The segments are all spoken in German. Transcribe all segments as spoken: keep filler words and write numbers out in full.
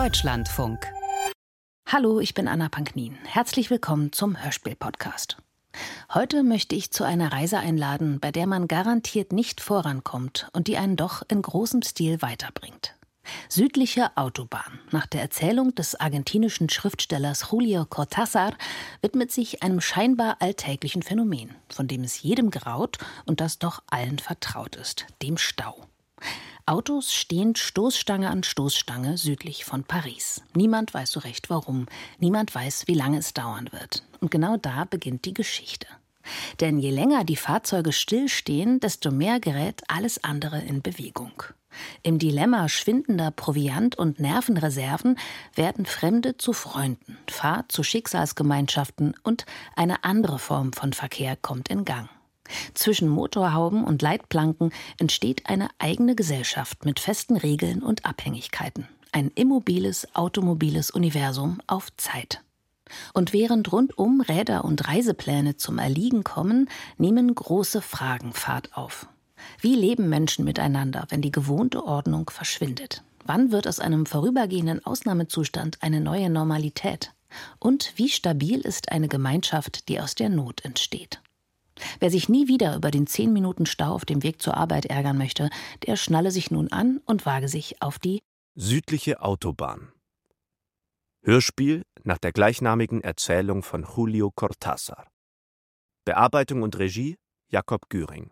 Deutschlandfunk. Hallo, ich bin Anna Panknin. Herzlich willkommen zum Hörspiel-Podcast. Heute möchte ich zu einer Reise einladen, bei der man garantiert nicht vorankommt und die einen doch in großem Stil weiterbringt. Südliche Autobahn. Nach der Erzählung des argentinischen Schriftstellers Julio Cortázar widmet sich einem scheinbar alltäglichen Phänomen, von dem es jedem graut und das doch allen vertraut ist, dem Stau. Autos stehen Stoßstange an Stoßstange südlich von Paris. Niemand weiß so recht warum, niemand weiß, wie lange es dauern wird. Und genau da beginnt die Geschichte. Denn je länger die Fahrzeuge stillstehen, desto mehr gerät alles andere in Bewegung. Im Dilemma schwindender Proviant- und Nervenreserven werden Fremde zu Freunden, Fahrt zu Schicksalsgemeinschaften und eine andere Form von Verkehr kommt in Gang. Zwischen Motorhauben und Leitplanken entsteht eine eigene Gesellschaft mit festen Regeln und Abhängigkeiten. Ein immobiles, automobiles Universum auf Zeit. Und während rundum Räder und Reisepläne zum Erliegen kommen, nehmen große Fragen Fahrt auf. Wie leben Menschen miteinander, wenn die gewohnte Ordnung verschwindet? Wann wird aus einem vorübergehenden Ausnahmezustand eine neue Normalität? Und wie stabil ist eine Gemeinschaft, die aus der Not entsteht? Wer sich nie wieder über den zehn Minuten Stau auf dem Weg zur Arbeit ärgern möchte, der schnalle sich nun an und wage sich auf die Südliche Autobahn. Hörspiel nach der gleichnamigen Erzählung von Julio Cortázar. Bearbeitung und Regie Jakob Güring.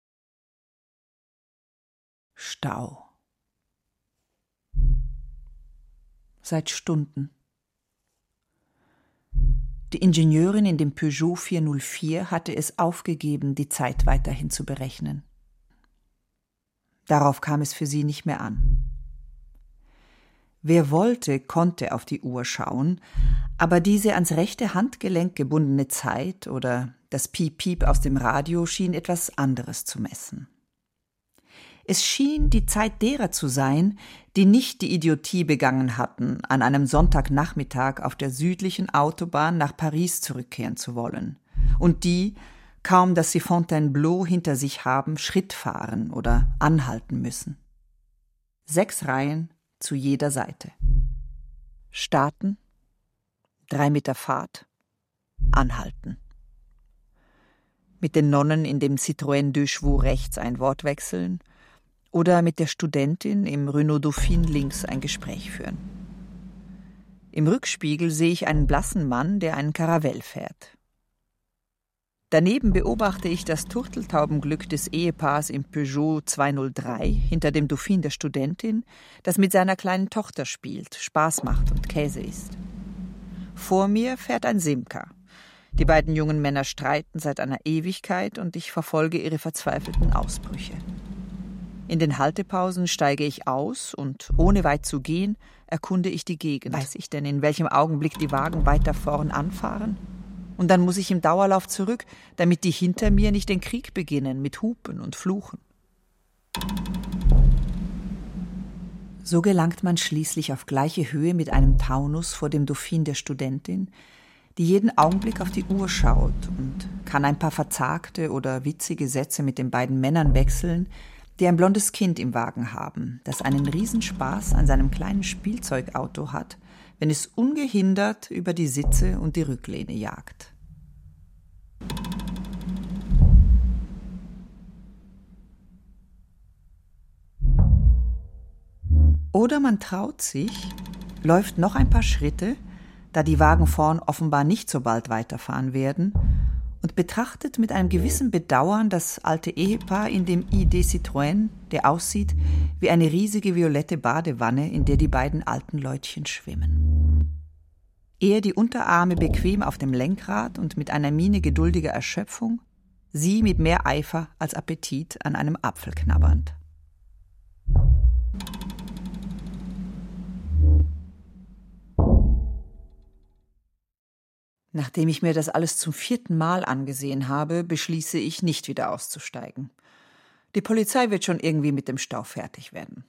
Stau. Seit Stunden. Die Ingenieurin in dem Peugeot vierhundertvier hatte es aufgegeben, die Zeit weiterhin zu berechnen. Darauf kam es für sie nicht mehr an. Wer wollte, konnte auf die Uhr schauen, aber diese ans rechte Handgelenk gebundene Zeit oder das Piep-Piep aus dem Radio schien etwas anderes zu messen. Es schien die Zeit derer zu sein, die nicht die Idiotie begangen hatten, an einem Sonntagnachmittag auf der südlichen Autobahn nach Paris zurückkehren zu wollen, und die, kaum dass sie Fontainebleau hinter sich haben, Schritt fahren oder anhalten müssen. Sechs Reihen zu jeder Seite. Starten, drei Meter Fahrt, anhalten. Mit den Nonnen in dem Citroën Deux Chevaux rechts ein Wort wechseln oder mit der Studentin im Renault Dauphine links ein Gespräch führen. Im Rückspiegel sehe ich einen blassen Mann, der einen Caravelle fährt. Daneben beobachte ich das Turteltaubenglück des Ehepaars im Peugeot zweihundertdrei hinter dem Dauphine der Studentin, das mit seiner kleinen Tochter spielt, Spaß macht und Käse isst. Vor mir fährt ein Simca. Die beiden jungen Männer streiten seit einer Ewigkeit und ich verfolge ihre verzweifelten Ausbrüche. In den Haltepausen steige ich aus und, ohne weit zu gehen, erkunde ich die Gegend. Weiß ich denn, in welchem Augenblick die Wagen weiter vorn anfahren? Und dann muss ich im Dauerlauf zurück, damit die hinter mir nicht den Krieg beginnen mit Hupen und Fluchen. So gelangt man schließlich auf gleiche Höhe mit einem Taunus vor dem Dauphine der Studentin, die jeden Augenblick auf die Uhr schaut und kann ein paar verzagte oder witzige Sätze mit den beiden Männern wechseln, die ein blondes Kind im Wagen haben, das einen Riesenspaß an seinem kleinen Spielzeugauto hat, wenn es ungehindert über die Sitze und die Rücklehne jagt. Oder man traut sich, läuft noch ein paar Schritte, da die Wagen vorn offenbar nicht so bald weiterfahren werden, und betrachtet mit einem gewissen Bedauern das alte Ehepaar in dem I D Citroën, der aussieht wie eine riesige violette Badewanne, in der die beiden alten Leutchen schwimmen. Er die Unterarme bequem auf dem Lenkrad und mit einer Miene geduldiger Erschöpfung, sie mit mehr Eifer als Appetit an einem Apfel knabbernd. Nachdem ich mir das alles zum vierten Mal angesehen habe, beschließe ich, nicht wieder auszusteigen. Die Polizei wird schon irgendwie mit dem Stau fertig werden.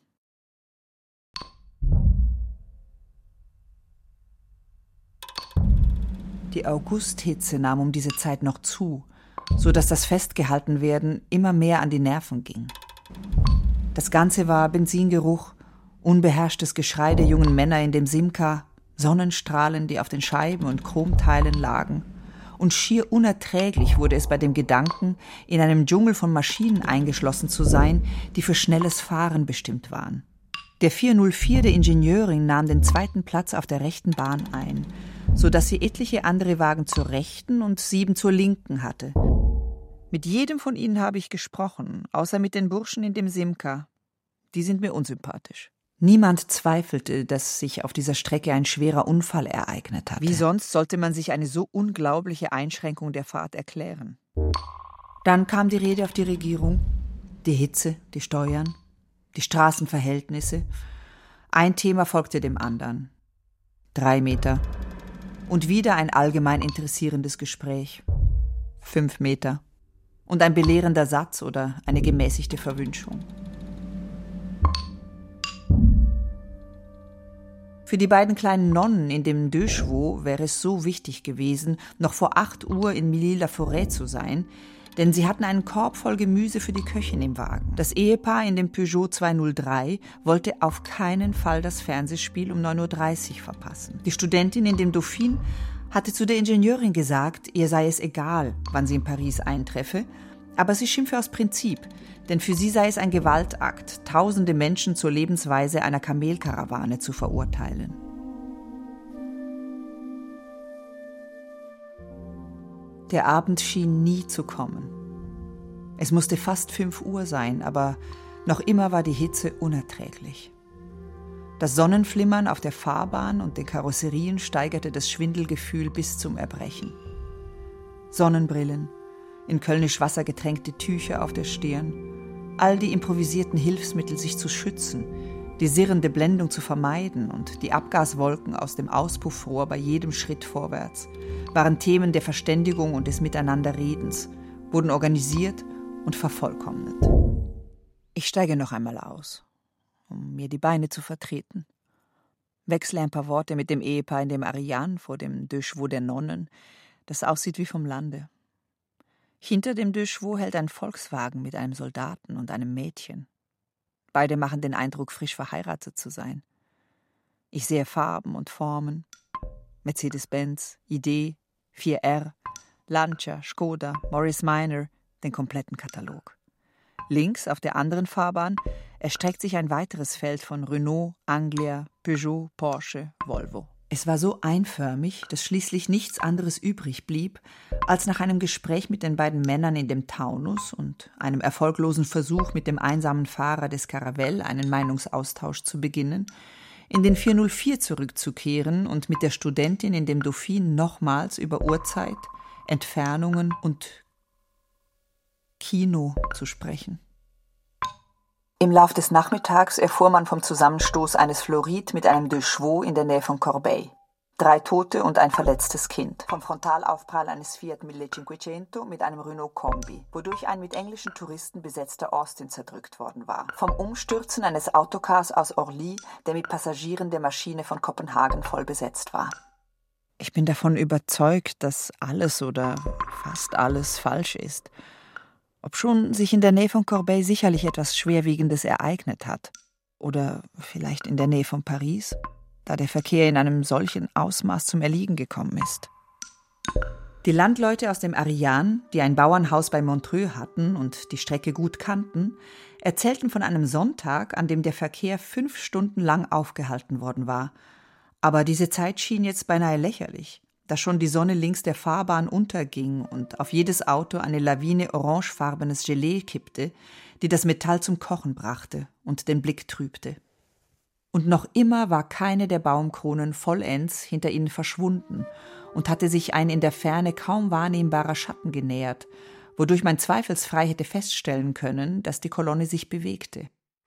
Die Augusthitze nahm um diese Zeit noch zu, so dass das Festgehaltenwerden immer mehr an die Nerven ging. Das Ganze war Benzingeruch Unbeherrschtes Geschrei der jungen Männer in dem Simca, Sonnenstrahlen, die auf den Scheiben und Chromteilen lagen. Und schier unerträglich wurde es bei dem Gedanken, in einem Dschungel von Maschinen eingeschlossen zu sein, die für schnelles Fahren bestimmt waren. Der vier null vier der Ingenieurin nahm den zweiten Platz auf der rechten Bahn ein, so dass sie etliche andere Wagen zur rechten und sieben zur linken hatte. Mit jedem von ihnen habe ich gesprochen, außer mit den Burschen in dem Simca. Die sind mir unsympathisch. Niemand zweifelte, dass sich auf dieser Strecke ein schwerer Unfall ereignet hatte. Wie sonst sollte man sich eine so unglaubliche Einschränkung der Fahrt erklären? Dann kam die Rede auf die Regierung, die Hitze, die Steuern, die Straßenverhältnisse. Ein Thema folgte dem anderen. Drei Meter. Und wieder ein allgemein interessierendes Gespräch. Fünf Meter. Und ein belehrender Satz oder eine gemäßigte Verwünschung. Für die beiden kleinen Nonnen in dem Deux Chevaux wäre es so wichtig gewesen, noch vor acht Uhr in Milly-la-Forêt zu sein, denn sie hatten einen Korb voll Gemüse für die Köchin im Wagen. Das Ehepaar in dem Peugeot zwei null drei wollte auf keinen Fall das Fernsehspiel um neun Uhr dreißig verpassen. Die Studentin in dem Dauphine hatte zu der Ingenieurin gesagt, ihr sei es egal, wann sie in Paris eintreffe, aber sie schimpfe aus Prinzip, denn für sie sei es ein Gewaltakt, tausende Menschen zur Lebensweise einer Kamelkarawane zu verurteilen. Der Abend schien nie zu kommen. Es musste fast fünf Uhr sein, aber noch immer war die Hitze unerträglich. Das Sonnenflimmern auf der Fahrbahn und den Karosserien steigerte das Schwindelgefühl bis zum Erbrechen. Sonnenbrillen, in kölnisch Wasser getränkte Tücher auf der Stirn, all die improvisierten Hilfsmittel, sich zu schützen, die sirrende Blendung zu vermeiden und die Abgaswolken aus dem Auspuffrohr bei jedem Schritt vorwärts, waren Themen der Verständigung und des Miteinanderredens, wurden organisiert und vervollkommnet. Ich steige noch einmal aus, um mir die Beine zu vertreten. Wechsle ein paar Worte mit dem Ehepaar in dem Ariane vor dem Deux Chevaux der Nonnen, das aussieht wie vom Lande. Hinter dem Deux Chevaux hält ein Volkswagen mit einem Soldaten und einem Mädchen. Beide machen den Eindruck, frisch verheiratet zu sein. Ich sehe Farben und Formen. Mercedes-Benz, I D, vier R, Lancia, Skoda, Morris Minor, den kompletten Katalog. Links auf der anderen Fahrbahn erstreckt sich ein weiteres Feld von Renault, Anglia, Peugeot, Porsche, Volvo. Es war so einförmig, dass schließlich nichts anderes übrig blieb, als nach einem Gespräch mit den beiden Männern in dem Taunus und einem erfolglosen Versuch mit dem einsamen Fahrer des Caravelle einen Meinungsaustausch zu beginnen, in den vier null vier zurückzukehren und mit der Studentin in dem Dauphine nochmals über Uhrzeit, Entfernungen und Kino zu sprechen. Im Lauf des Nachmittags erfuhr man vom Zusammenstoß eines Floride mit einem Deux Chevaux in der Nähe von Corbeil. Drei Tote und ein verletztes Kind. Vom Frontalaufprall eines Fiat millecinquecento mit einem Renault Kombi, wodurch ein mit englischen Touristen besetzter Austin zerdrückt worden war. Vom Umstürzen eines Autocars aus Orly, der mit Passagieren der Maschine von Kopenhagen voll besetzt war. Ich bin davon überzeugt, dass alles oder fast alles falsch ist. Obschon sich in der Nähe von Corbeil sicherlich etwas Schwerwiegendes ereignet hat. Oder vielleicht in der Nähe von Paris, da der Verkehr in einem solchen Ausmaß zum Erliegen gekommen ist. Die Landleute aus dem Ariane, die ein Bauernhaus bei Montreux hatten und die Strecke gut kannten, erzählten von einem Sonntag, an dem der Verkehr fünf Stunden lang aufgehalten worden war. Aber diese Zeit schien jetzt beinahe lächerlich, da schon die Sonne links der Fahrbahn unterging und auf jedes Auto eine Lawine orangefarbenes Gelee kippte, die das Metall zum Kochen brachte und den Blick trübte. Und noch immer war keine der Baumkronen vollends hinter ihnen verschwunden und hatte sich ein in der Ferne kaum wahrnehmbarer Schatten genähert, wodurch man zweifelsfrei hätte feststellen können, dass die Kolonne sich bewegte.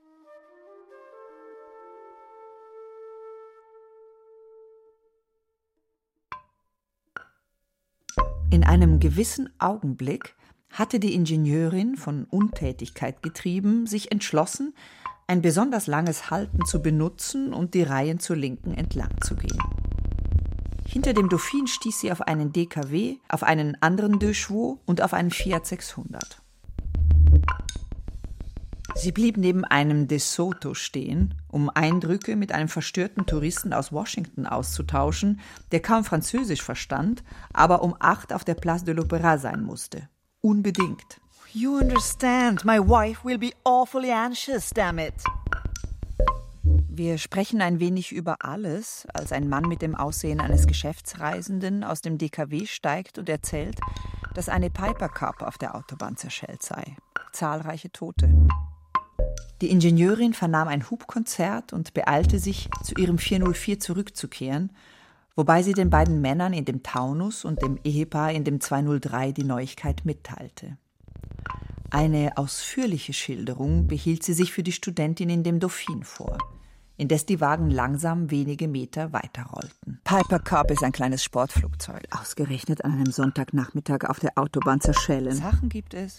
In einem gewissen Augenblick hatte die Ingenieurin, von Untätigkeit getrieben, sich entschlossen, ein besonders langes Halten zu benutzen und die Reihen zur Linken entlang zu gehen. Hinter dem Dauphine stieß sie auf einen D K W, auf einen anderen Deux Chevaux und auf einen Fiat sechshundert. Sie blieb neben einem De Soto stehen, um Eindrücke mit einem verstörten Touristen aus Washington auszutauschen, der kaum Französisch verstand, aber um acht auf der Place de l'Opéra sein musste. Unbedingt. You understand, my wife will be awfully anxious, damn it. Wir sprechen ein wenig über alles, als ein Mann mit dem Aussehen eines Geschäftsreisenden aus dem D K W steigt und erzählt, dass eine Piper Cub auf der Autobahn zerschellt sei. Zahlreiche Tote. Die Ingenieurin vernahm ein Hubkonzert und beeilte sich, zu ihrem vier null vier zurückzukehren, wobei sie den beiden Männern in dem Taunus und dem Ehepaar in dem zwei null drei die Neuigkeit mitteilte. Eine ausführliche Schilderung behielt sie sich für die Studentin in dem Dauphin vor, indes die Wagen langsam wenige Meter weiterrollten. Piper Cub ist ein kleines Sportflugzeug. Ausgerechnet an einem Sonntagnachmittag auf der Autobahn zerschellen. Sachen gibt es.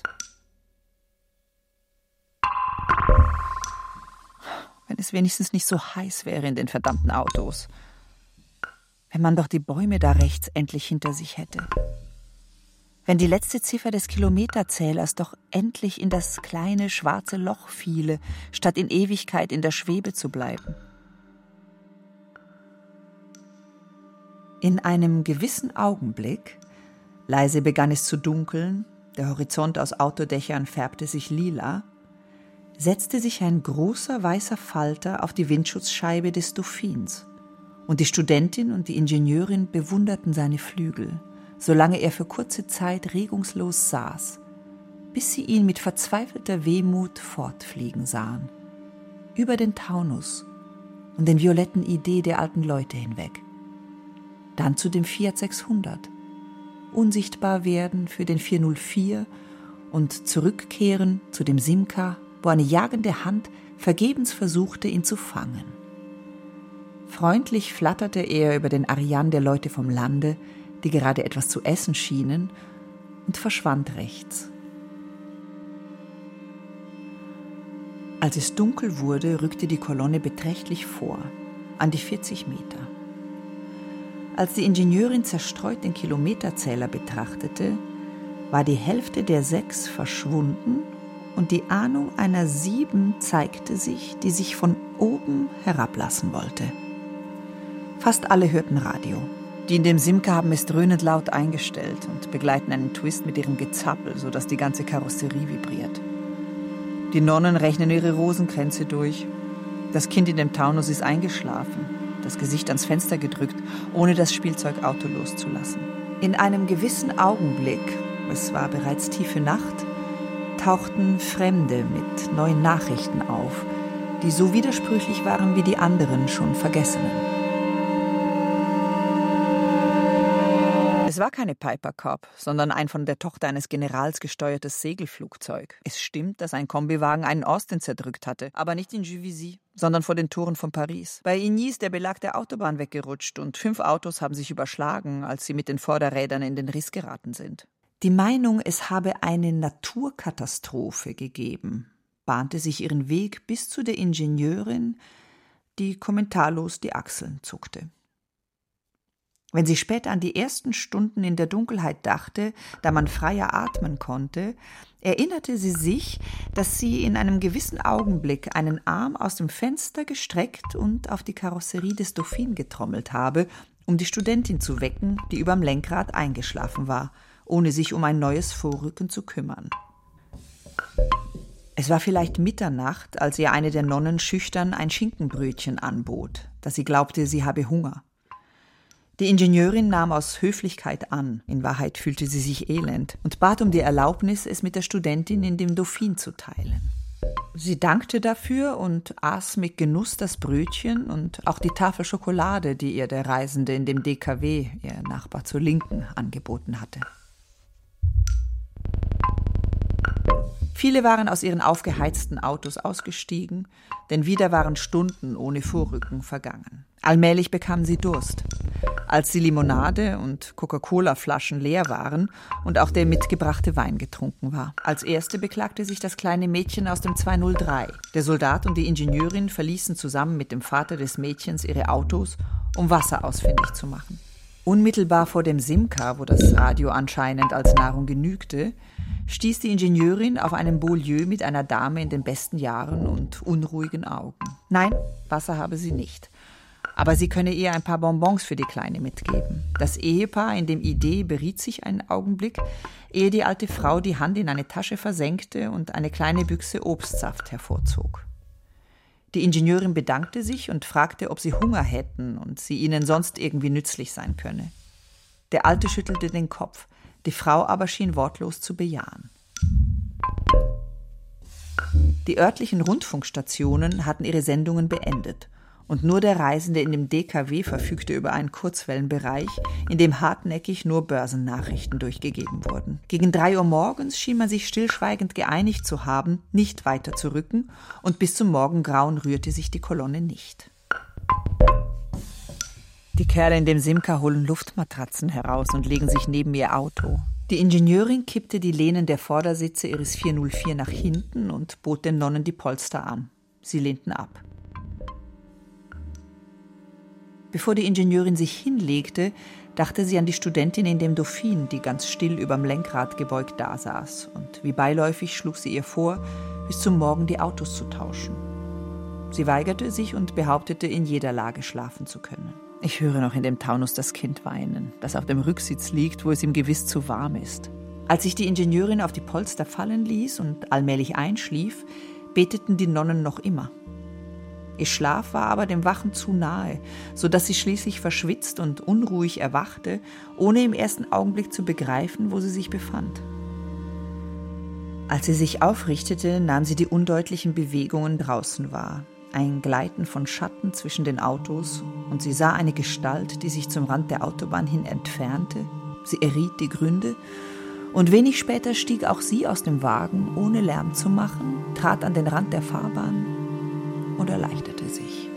Wenn es wenigstens nicht so heiß wäre in den verdammten Autos. Wenn man doch die Bäume da rechts endlich hinter sich hätte. Wenn die letzte Ziffer des Kilometerzählers doch endlich in das kleine schwarze Loch fiele, statt in Ewigkeit in der Schwebe zu bleiben. In einem gewissen Augenblick, leise begann es zu dunkeln, der Horizont aus Autodächern färbte sich lila, setzte sich ein großer weißer Falter auf die Windschutzscheibe des Dauphins, und die Studentin und die Ingenieurin bewunderten seine Flügel, solange er für kurze Zeit regungslos saß, bis sie ihn mit verzweifelter Wehmut fortfliegen sahen, über den Taunus und den violetten Idee der alten Leute hinweg. Dann zu dem Fiat sechshundert, unsichtbar werden für den vier null vier und zurückkehren zu dem Simca, wo eine jagende Hand vergebens versuchte, ihn zu fangen. Freundlich flatterte er über den Ariane der Leute vom Lande, die gerade etwas zu essen schienen, und verschwand rechts. Als es dunkel wurde, rückte die Kolonne beträchtlich vor, an die vierzig Meter. Als die Ingenieurin zerstreut den Kilometerzähler betrachtete, war die Hälfte der sechs verschwunden und die Ahnung einer sieben zeigte sich, die sich von oben herablassen wollte. Fast alle hörten Radio. Die in dem Simca haben es dröhnend laut eingestellt und begleiten einen Twist mit ihrem Gezappel, sodass die ganze Karosserie vibriert. Die Nonnen rechnen ihre Rosenkränze durch. Das Kind in dem Taunus ist eingeschlafen, das Gesicht ans Fenster gedrückt, ohne das Spielzeugauto loszulassen. In einem gewissen Augenblick, es war bereits tiefe Nacht, tauchten Fremde mit neuen Nachrichten auf, die so widersprüchlich waren wie die anderen schon Vergessenen. Es war keine Piper Cub, sondern ein von der Tochter eines Generals gesteuertes Segelflugzeug. Es stimmt, dass ein Kombiwagen einen Austin zerdrückt hatte, aber nicht in Juvisy, sondern vor den Toren von Paris. Bei Igny ist der Belag der Autobahn weggerutscht und fünf Autos haben sich überschlagen, als sie mit den Vorderrädern in den Riss geraten sind. Die Meinung, es habe eine Naturkatastrophe gegeben, bahnte sich ihren Weg bis zu der Ingenieurin, die kommentarlos die Achseln zuckte. Wenn sie später an die ersten Stunden in der Dunkelheit dachte, da man freier atmen konnte, erinnerte sie sich, dass sie in einem gewissen Augenblick einen Arm aus dem Fenster gestreckt und auf die Karosserie des Dauphin getrommelt habe, um die Studentin zu wecken, die überm Lenkrad eingeschlafen war, ohne sich um ein neues Vorrücken zu kümmern. Es war vielleicht Mitternacht, als ihr eine der Nonnen schüchtern ein Schinkenbrötchen anbot, dass sie glaubte, sie habe Hunger. Die Ingenieurin nahm aus Höflichkeit an, in Wahrheit fühlte sie sich elend, und bat um die Erlaubnis, es mit der Studentin in dem Dauphin zu teilen. Sie dankte dafür und aß mit Genuss das Brötchen und auch die Tafel Schokolade, die ihr der Reisende in dem D K W, ihr Nachbar zur Linken, angeboten hatte. Viele waren aus ihren aufgeheizten Autos ausgestiegen, denn wieder waren Stunden ohne Vorrücken vergangen. Allmählich bekamen sie Durst. Als die Limonade und Coca-Cola-Flaschen leer waren und auch der mitgebrachte Wein getrunken war. Als erste beklagte sich das kleine Mädchen aus dem zwei null drei. Der Soldat und die Ingenieurin verließen zusammen mit dem Vater des Mädchens ihre Autos, um Wasser ausfindig zu machen. Unmittelbar vor dem Simca, wo das Radio anscheinend als Nahrung genügte, stieß die Ingenieurin auf einen Beaulieu mit einer Dame in den besten Jahren und unruhigen Augen. Nein, Wasser habe sie nicht. Aber sie könne ihr ein paar Bonbons für die Kleine mitgeben. Das Ehepaar in dem Idee beriet sich einen Augenblick, ehe die alte Frau die Hand in eine Tasche versenkte und eine kleine Büchse Obstsaft hervorzog. Die Ingenieurin bedankte sich und fragte, ob sie Hunger hätten und sie ihnen sonst irgendwie nützlich sein könne. Der Alte schüttelte den Kopf, die Frau aber schien wortlos zu bejahen. Die örtlichen Rundfunkstationen hatten ihre Sendungen beendet und nur der Reisende in dem D K W verfügte über einen Kurzwellenbereich, in dem hartnäckig nur Börsennachrichten durchgegeben wurden. Gegen drei Uhr morgens schien man sich stillschweigend geeinigt zu haben, nicht weiter zu rücken, und bis zum Morgengrauen rührte sich die Kolonne nicht. Die Kerle in dem Simca holen Luftmatratzen heraus und legen sich neben ihr Auto. Die Ingenieurin kippte die Lehnen der Vordersitze ihres vier null vier nach hinten und bot den Nonnen die Polster an. Sie lehnten ab. Bevor die Ingenieurin sich hinlegte, dachte sie an die Studentin in dem Dauphin, die ganz still überm Lenkrad gebeugt dasaß. Und wie beiläufig schlug sie ihr vor, bis zum Morgen die Autos zu tauschen. Sie weigerte sich und behauptete, in jeder Lage schlafen zu können. Ich höre noch in dem Taunus das Kind weinen, das auf dem Rücksitz liegt, wo es ihm gewiss zu warm ist. Als sich die Ingenieurin auf die Polster fallen ließ und allmählich einschlief, beteten die Nonnen noch immer. Ihr Schlaf war aber dem Wachen zu nahe, so dass sie schließlich verschwitzt und unruhig erwachte, ohne im ersten Augenblick zu begreifen, wo sie sich befand. Als sie sich aufrichtete, nahm sie die undeutlichen Bewegungen draußen wahr. Ein Gleiten von Schatten zwischen den Autos, und sie sah eine Gestalt, die sich zum Rand der Autobahn hin entfernte. Sie erriet die Gründe, und wenig später stieg auch sie aus dem Wagen, ohne Lärm zu machen, trat an den Rand der Fahrbahn und erleichterte sich.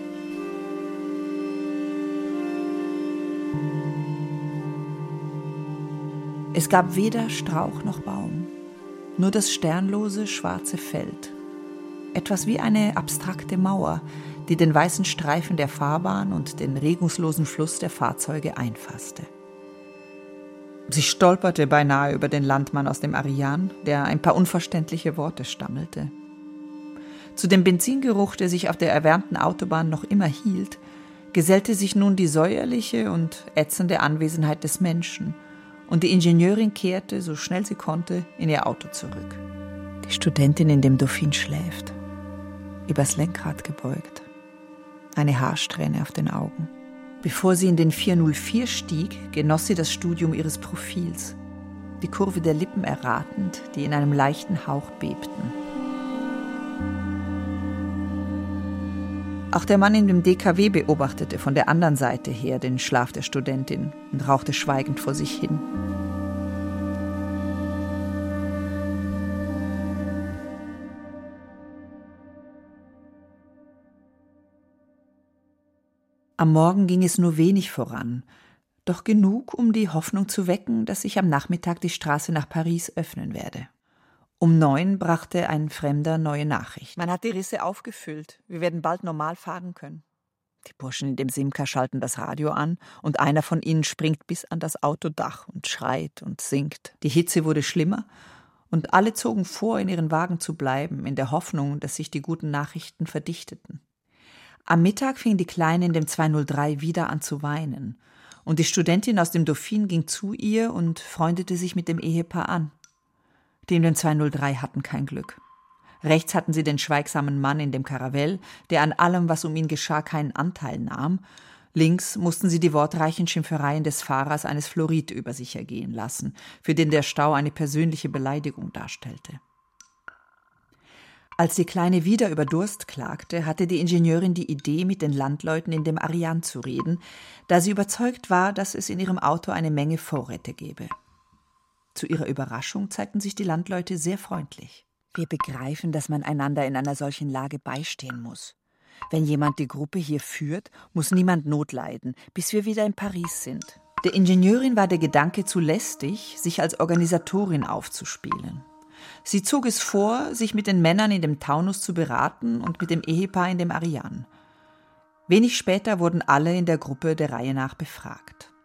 Es gab weder Strauch noch Baum, nur das sternlose, schwarze Feld. Etwas wie eine abstrakte Mauer, die den weißen Streifen der Fahrbahn und den regungslosen Fluss der Fahrzeuge einfasste. Sie stolperte beinahe über den Landmann aus dem Ariane, der ein paar unverständliche Worte stammelte. Zu dem Benzingeruch, der sich auf der erwärmten Autobahn noch immer hielt, gesellte sich nun die säuerliche und ätzende Anwesenheit des Menschen, und die Ingenieurin kehrte, so schnell sie konnte, in ihr Auto zurück. Die Studentin in dem Dauphin schläft, übers Lenkrad gebeugt, eine Haarsträhne auf den Augen. Bevor sie in den vier null vier stieg, genoss sie das Studium ihres Profils, die Kurve der Lippen erratend, die in einem leichten Hauch bebten. Auch der Mann in dem D K W beobachtete von der anderen Seite her den Schlaf der Studentin und rauchte schweigend vor sich hin. Am Morgen ging es nur wenig voran, doch genug, um die Hoffnung zu wecken, dass sich am Nachmittag die Straße nach Paris öffnen werde. Um neun brachte ein Fremder neue Nachricht. Man hat die Risse aufgefüllt. Wir werden bald normal fahren können. Die Burschen in dem Simca schalten das Radio an und einer von ihnen springt bis an das Autodach und schreit und singt. Die Hitze wurde schlimmer und alle zogen vor, in ihren Wagen zu bleiben, in der Hoffnung, dass sich die guten Nachrichten verdichteten. Am Mittag fing die Kleine in dem zwei null drei wieder an zu weinen und die Studentin aus dem Dauphin ging zu ihr und freundete sich mit dem Ehepaar an. Die in dem zwei null drei hatten kein Glück. Rechts hatten sie den schweigsamen Mann in dem Caravelle, der an allem, was um ihn geschah, keinen Anteil nahm. Links mussten sie die wortreichen Schimpfereien des Fahrers eines Florid über sich ergehen lassen, für den der Stau eine persönliche Beleidigung darstellte. Als die Kleine wieder über Durst klagte, hatte die Ingenieurin die Idee, mit den Landleuten in dem Ariane zu reden, da sie überzeugt war, dass es in ihrem Auto eine Menge Vorräte gäbe. Zu ihrer Überraschung zeigten sich die Landleute sehr freundlich. Wir begreifen, dass man einander in einer solchen Lage beistehen muss. Wenn jemand die Gruppe hier führt, muss niemand Not leiden, bis wir wieder in Paris sind. Der Ingenieurin war der Gedanke zu lästig, sich als Organisatorin aufzuspielen. Sie zog es vor, sich mit den Männern in dem Taunus zu beraten und mit dem Ehepaar in dem Ariane. Wenig später wurden alle in der Gruppe der Reihe nach befragt.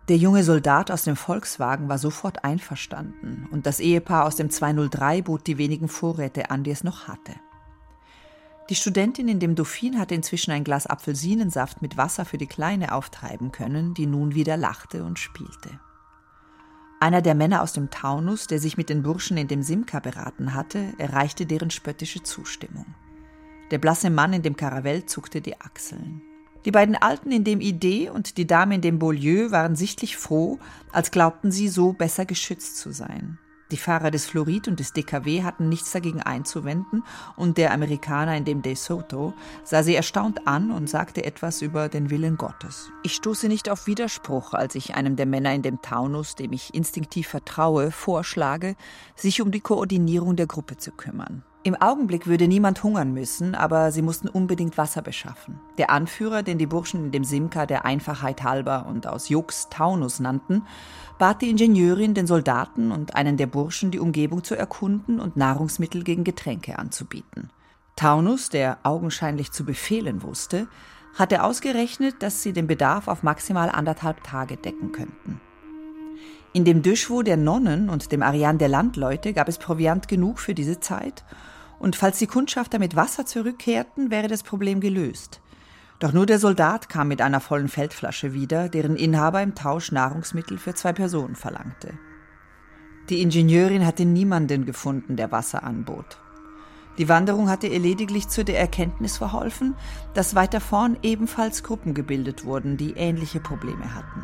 Der junge Soldat aus dem Volkswagen war sofort einverstanden und das Ehepaar aus dem zweihundertdrei bot die wenigen Vorräte an, die es noch hatte. Die Studentin in dem Dauphin hatte inzwischen ein Glas Apfelsinensaft mit Wasser für die Kleine auftreiben können, die nun wieder lachte und spielte. Einer der Männer aus dem Taunus, der sich mit den Burschen in dem Simca beraten hatte, erreichte deren spöttische Zustimmung. Der blasse Mann in dem Karavell zuckte die Achseln. Die beiden Alten in dem Idee und die Dame in dem Beaulieu waren sichtlich froh, als glaubten sie, so besser geschützt zu sein. Die Fahrer des Florid und des D K W hatten nichts dagegen einzuwenden und der Amerikaner in dem De Soto sah sie erstaunt an und sagte etwas über den Willen Gottes. Ich stoße nicht auf Widerspruch, als ich einem der Männer in dem Taunus, dem ich instinktiv vertraue, vorschlage, sich um die Koordinierung der Gruppe zu kümmern. Im Augenblick würde niemand hungern müssen, aber sie mussten unbedingt Wasser beschaffen. Der Anführer, den die Burschen in dem Simca der Einfachheit halber und aus Jux Taunus nannten, bat die Ingenieurin, den Soldaten und einen der Burschen die Umgebung zu erkunden und Nahrungsmittel gegen Getränke anzubieten. Taunus, der augenscheinlich zu befehlen wusste, hatte ausgerechnet, dass sie den Bedarf auf maximal anderthalb Tage decken könnten. In dem Döschwo der Nonnen und dem Ariane der Landleute gab es Proviant genug für diese Zeit, und falls die Kundschafter mit Wasser zurückkehrten, wäre das Problem gelöst. Doch nur der Soldat kam mit einer vollen Feldflasche wieder, deren Inhaber im Tausch Nahrungsmittel für zwei Personen verlangte. Die Ingenieurin hatte niemanden gefunden, der Wasser anbot. Die Wanderung hatte ihr lediglich zu der Erkenntnis verholfen, dass weiter vorn ebenfalls Gruppen gebildet wurden, die ähnliche Probleme hatten.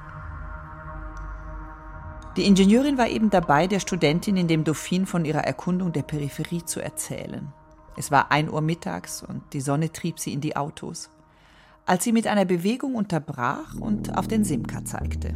Die Ingenieurin war eben dabei, der Studentin in dem Dauphin von ihrer Erkundung der Peripherie zu erzählen. Es war ein Uhr mittags und die Sonne trieb sie in die Autos, als sie mit einer Bewegung unterbrach und auf den Simca zeigte.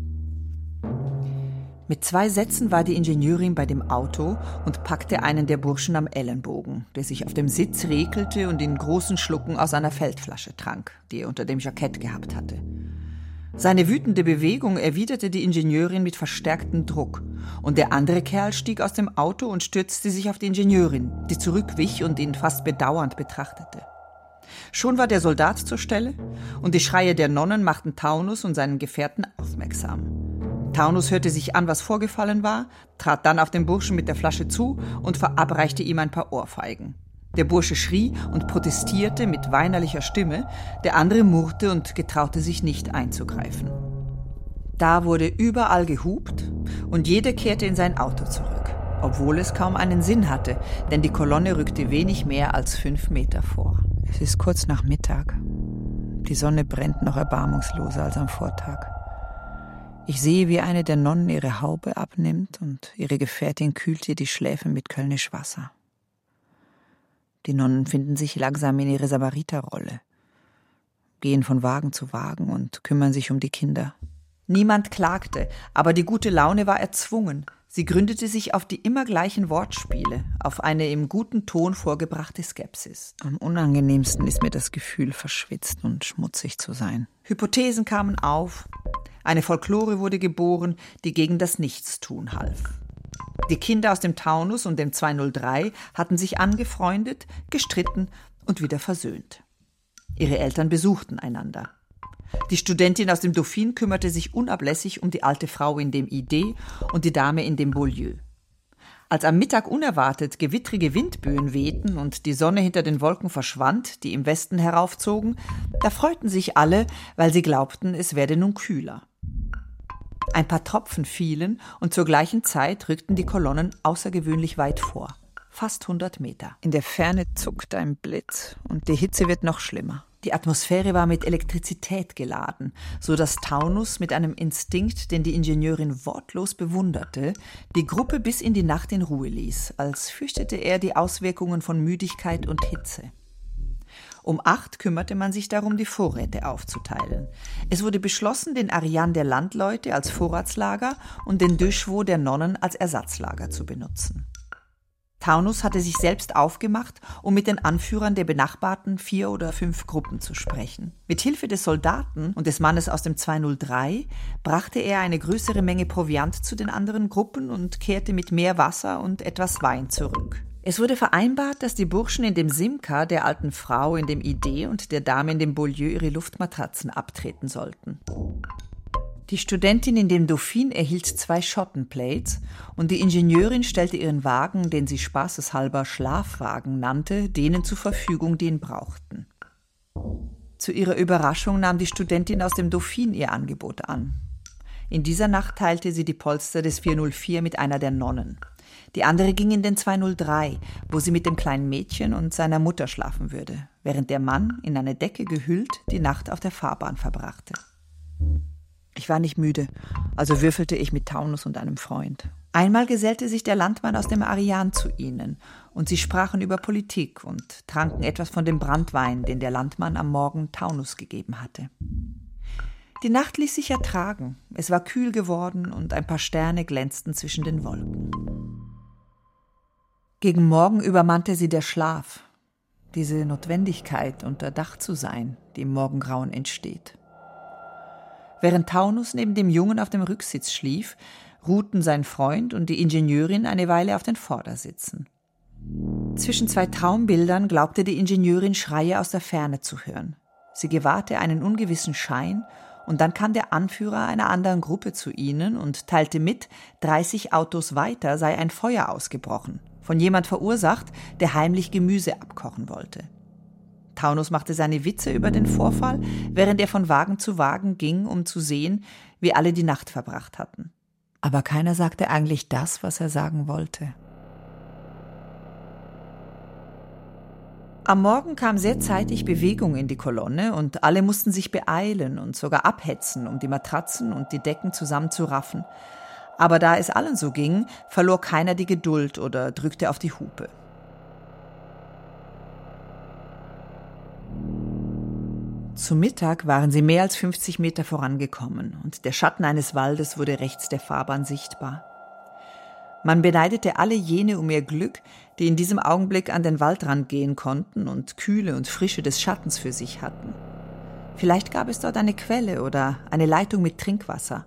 Mit zwei Sätzen war die Ingenieurin bei dem Auto und packte einen der Burschen am Ellenbogen, der sich auf dem Sitz rekelte und in großen Schlucken aus einer Feldflasche trank, die er unter dem Jackett gehabt hatte. Seine wütende Bewegung erwiderte die Ingenieurin mit verstärktem Druck, und der andere Kerl stieg aus dem Auto und stürzte sich auf die Ingenieurin, die zurückwich und ihn fast bedauernd betrachtete. Schon war der Soldat zur Stelle, und die Schreie der Nonnen machten Taunus und seinen Gefährten aufmerksam. Taunus hörte sich an, was vorgefallen war, trat dann auf den Burschen mit der Flasche zu und verabreichte ihm ein paar Ohrfeigen. Der Bursche schrie und protestierte mit weinerlicher Stimme, der andere murrte und getraute sich nicht einzugreifen. Da wurde überall gehupt und jeder kehrte in sein Auto zurück, obwohl es kaum einen Sinn hatte, denn die Kolonne rückte wenig mehr als fünf Meter vor. Es ist kurz nach Mittag. Die Sonne brennt noch erbarmungsloser als am Vortag. Ich sehe, wie eine der Nonnen ihre Haube abnimmt und ihre Gefährtin kühlt ihr die Schläfen mit Kölnisch Wasser. Die Nonnen finden sich langsam in ihre Samariterrolle, gehen von Wagen zu Wagen und kümmern sich um die Kinder. Niemand klagte, aber die gute Laune war erzwungen. Sie gründete sich auf die immer gleichen Wortspiele, auf eine im guten Ton vorgebrachte Skepsis. Am unangenehmsten ist mir das Gefühl, verschwitzt und schmutzig zu sein. Hypothesen kamen auf. Eine Folklore wurde geboren, die gegen das Nichtstun half. Die Kinder aus dem Taunus und dem zweihundertdrei hatten sich angefreundet, gestritten und wieder versöhnt. Ihre Eltern besuchten einander. Die Studentin aus dem Dauphin kümmerte sich unablässig um die alte Frau in dem Idee und die Dame in dem Beaulieu. Als am Mittag unerwartet gewittrige Windböen wehten und die Sonne hinter den Wolken verschwand, die im Westen heraufzogen, da freuten sich alle, weil sie glaubten, es werde nun kühler. Ein paar Tropfen fielen und zur gleichen Zeit rückten die Kolonnen außergewöhnlich weit vor. Fast hundert Meter. In der Ferne zuckt ein Blitz und die Hitze wird noch schlimmer. Die Atmosphäre war mit Elektrizität geladen, so dass Taunus mit einem Instinkt, den die Ingenieurin wortlos bewunderte, die Gruppe bis in die Nacht in Ruhe ließ, als fürchtete er die Auswirkungen von Müdigkeit und Hitze. Um acht kümmerte man sich darum, die Vorräte aufzuteilen. Es wurde beschlossen, den Ariane der Landleute als Vorratslager und den Döschwo der Nonnen als Ersatzlager zu benutzen. Taunus hatte sich selbst aufgemacht, um mit den Anführern der benachbarten vier oder fünf Gruppen zu sprechen. Mit Hilfe des Soldaten und des Mannes aus dem zweihundertdrei brachte er eine größere Menge Proviant zu den anderen Gruppen und kehrte mit mehr Wasser und etwas Wein zurück. Es wurde vereinbart, dass die Burschen in dem Simca der alten Frau in dem Idee und der Dame in dem Beaulieu ihre Luftmatratzen abtreten sollten. Die Studentin in dem Dauphine erhielt zwei Schottenplates und die Ingenieurin stellte ihren Wagen, den sie spaßeshalber Schlafwagen nannte, denen zur Verfügung, die ihn brauchten. Zu ihrer Überraschung nahm die Studentin aus dem Dauphine ihr Angebot an. In dieser Nacht teilte sie die Polster des vier null vier mit einer der Nonnen. Die andere ging in den zwei null drei, wo sie mit dem kleinen Mädchen und seiner Mutter schlafen würde, während der Mann, in eine Decke gehüllt, die Nacht auf der Fahrbahn verbrachte. Ich war nicht müde, also würfelte ich mit Taunus und einem Freund. Einmal gesellte sich der Landmann aus dem Ariane zu ihnen, und sie sprachen über Politik und tranken etwas von dem Branntwein, den der Landmann am Morgen Taunus gegeben hatte. Die Nacht ließ sich ertragen, es war kühl geworden und ein paar Sterne glänzten zwischen den Wolken. Gegen Morgen übermannte sie der Schlaf, diese Notwendigkeit, unter Dach zu sein, die im Morgengrauen entsteht. Während Taunus neben dem Jungen auf dem Rücksitz schlief, ruhten sein Freund und die Ingenieurin eine Weile auf den Vordersitzen. Zwischen zwei Traumbildern glaubte die Ingenieurin Schreie aus der Ferne zu hören. Sie gewahrte einen ungewissen Schein, und dann kam der Anführer einer anderen Gruppe zu ihnen und teilte mit, dreißig Autos weiter sei ein Feuer ausgebrochen, von jemand verursacht, der heimlich Gemüse abkochen wollte. Taunus machte seine Witze über den Vorfall, während er von Wagen zu Wagen ging, um zu sehen, wie alle die Nacht verbracht hatten. Aber keiner sagte eigentlich das, was er sagen wollte. Am Morgen kam sehr zeitig Bewegung in die Kolonne und alle mussten sich beeilen und sogar abhetzen, um die Matratzen und die Decken zusammenzuraffen. Aber da es allen so ging, verlor keiner die Geduld oder drückte auf die Hupe. Zu Mittag waren sie mehr als fünfzig Meter vorangekommen und der Schatten eines Waldes wurde rechts der Fahrbahn sichtbar. Man beneidete alle jene um ihr Glück, die in diesem Augenblick an den Waldrand gehen konnten und Kühle und Frische des Schattens für sich hatten. Vielleicht gab es dort eine Quelle oder eine Leitung mit Trinkwasser.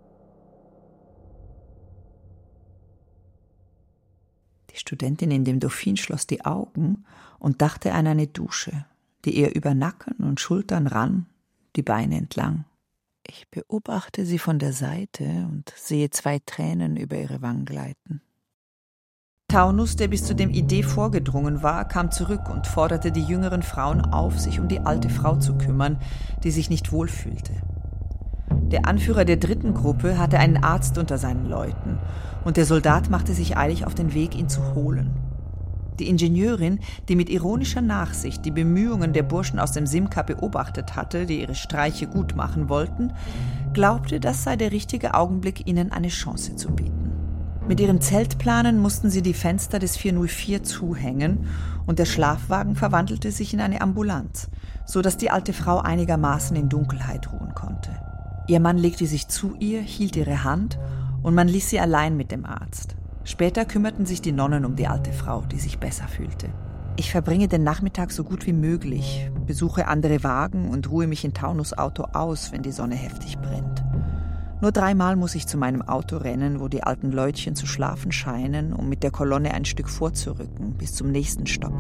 Die Studentin in dem Dauphine schloss die Augen und dachte an eine Dusche, die ihr über Nacken und Schultern rann, die Beine entlang. Ich beobachte sie von der Seite und sehe zwei Tränen über ihre Wangen gleiten. Taunus, der bis zu dem Idee vorgedrungen war, kam zurück und forderte die jüngeren Frauen auf, sich um die alte Frau zu kümmern, die sich nicht wohlfühlte. Der Anführer der dritten Gruppe hatte einen Arzt unter seinen Leuten, und der Soldat machte sich eilig auf den Weg, ihn zu holen. Die Ingenieurin, die mit ironischer Nachsicht die Bemühungen der Burschen aus dem Simca beobachtet hatte, die ihre Streiche gut machen wollten, glaubte, das sei der richtige Augenblick, ihnen eine Chance zu bieten. Mit ihren Zeltplanen mussten sie die Fenster des vier null vier zuhängen und der Schlafwagen verwandelte sich in eine Ambulanz, so dass die alte Frau einigermaßen in Dunkelheit ruhen konnte. Ihr Mann legte sich zu ihr, hielt ihre Hand und man ließ sie allein mit dem Arzt. Später kümmerten sich die Nonnen um die alte Frau, die sich besser fühlte. Ich verbringe den Nachmittag so gut wie möglich, besuche andere Wagen und ruhe mich in Taunus Auto aus, wenn die Sonne heftig brennt. Nur dreimal muss ich zu meinem Auto rennen, wo die alten Leutchen zu schlafen scheinen, um mit der Kolonne ein Stück vorzurücken, bis zum nächsten Stopp.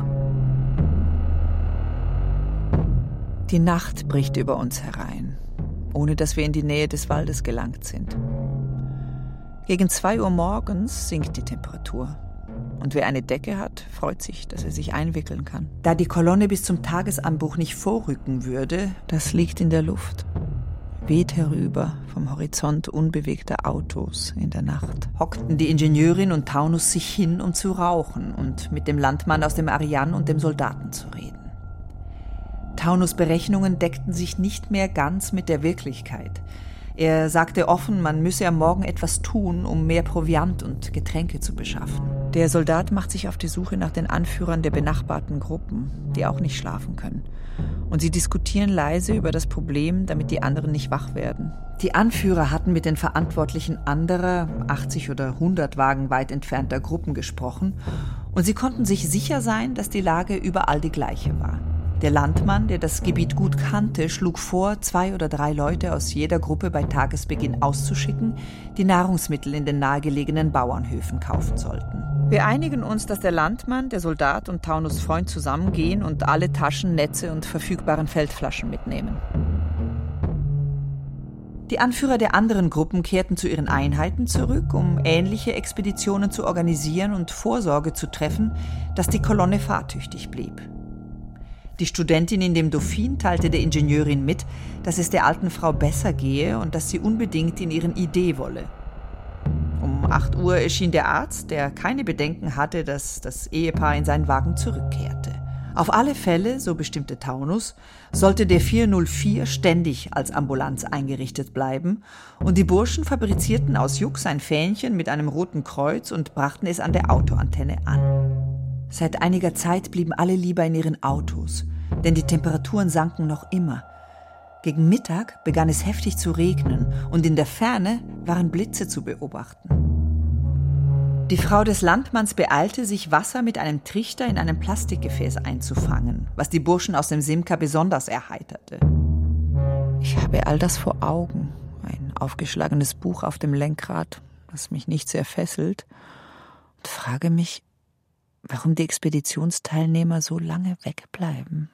Die Nacht bricht über uns herein, ohne dass wir in die Nähe des Waldes gelangt sind. Gegen zwei Uhr morgens sinkt die Temperatur. Und wer eine Decke hat, freut sich, dass er sich einwickeln kann. Da die Kolonne bis zum Tagesanbruch nicht vorrücken würde, das liegt in der Luft. Weht herüber vom Horizont unbewegter Autos in der Nacht. Hockten die Ingenieurin und Taunus sich hin, um zu rauchen und mit dem Landmann aus dem Ariane und dem Soldaten zu reden. Taunus' Berechnungen deckten sich nicht mehr ganz mit der Wirklichkeit. Er sagte offen, man müsse am Morgen etwas tun, um mehr Proviant und Getränke zu beschaffen. Der Soldat macht sich auf die Suche nach den Anführern der benachbarten Gruppen, die auch nicht schlafen können. Und sie diskutieren leise über das Problem, damit die anderen nicht wach werden. Die Anführer hatten mit den Verantwortlichen anderer, achtzig oder hundert Wagen weit entfernter Gruppen gesprochen und sie konnten sich sicher sein, dass die Lage überall die gleiche war. Der Landmann, der das Gebiet gut kannte, schlug vor, zwei oder drei Leute aus jeder Gruppe bei Tagesbeginn auszuschicken, die Nahrungsmittel in den nahegelegenen Bauernhöfen kaufen sollten. Wir einigen uns, dass der Landmann, der Soldat und Taunus' Freund zusammengehen und alle Taschen, Netze und verfügbaren Feldflaschen mitnehmen. Die Anführer der anderen Gruppen kehrten zu ihren Einheiten zurück, um ähnliche Expeditionen zu organisieren und Vorsorge zu treffen, dass die Kolonne fahrtüchtig blieb. Die Studentin in dem Dauphine teilte der Ingenieurin mit, dass es der alten Frau besser gehe und dass sie unbedingt in ihren Idee wolle. Um acht Uhr erschien der Arzt, der keine Bedenken hatte, dass das Ehepaar in seinen Wagen zurückkehrte. Auf alle Fälle, so bestimmte Taunus, sollte der vier null vier ständig als Ambulanz eingerichtet bleiben und die Burschen fabrizierten aus Jux ein Fähnchen mit einem roten Kreuz und brachten es an der Autoantenne an. Seit einiger Zeit blieben alle lieber in ihren Autos, denn die Temperaturen sanken noch immer. Gegen Mittag begann es heftig zu regnen und in der Ferne waren Blitze zu beobachten. Die Frau des Landmanns beeilte sich, Wasser mit einem Trichter in einem Plastikgefäß einzufangen, was die Burschen aus dem Simca besonders erheiterte. Ich habe all das vor Augen, ein aufgeschlagenes Buch auf dem Lenkrad, das mich nicht sehr fesselt, und frage mich, warum die Expeditionsteilnehmer so lange wegbleiben.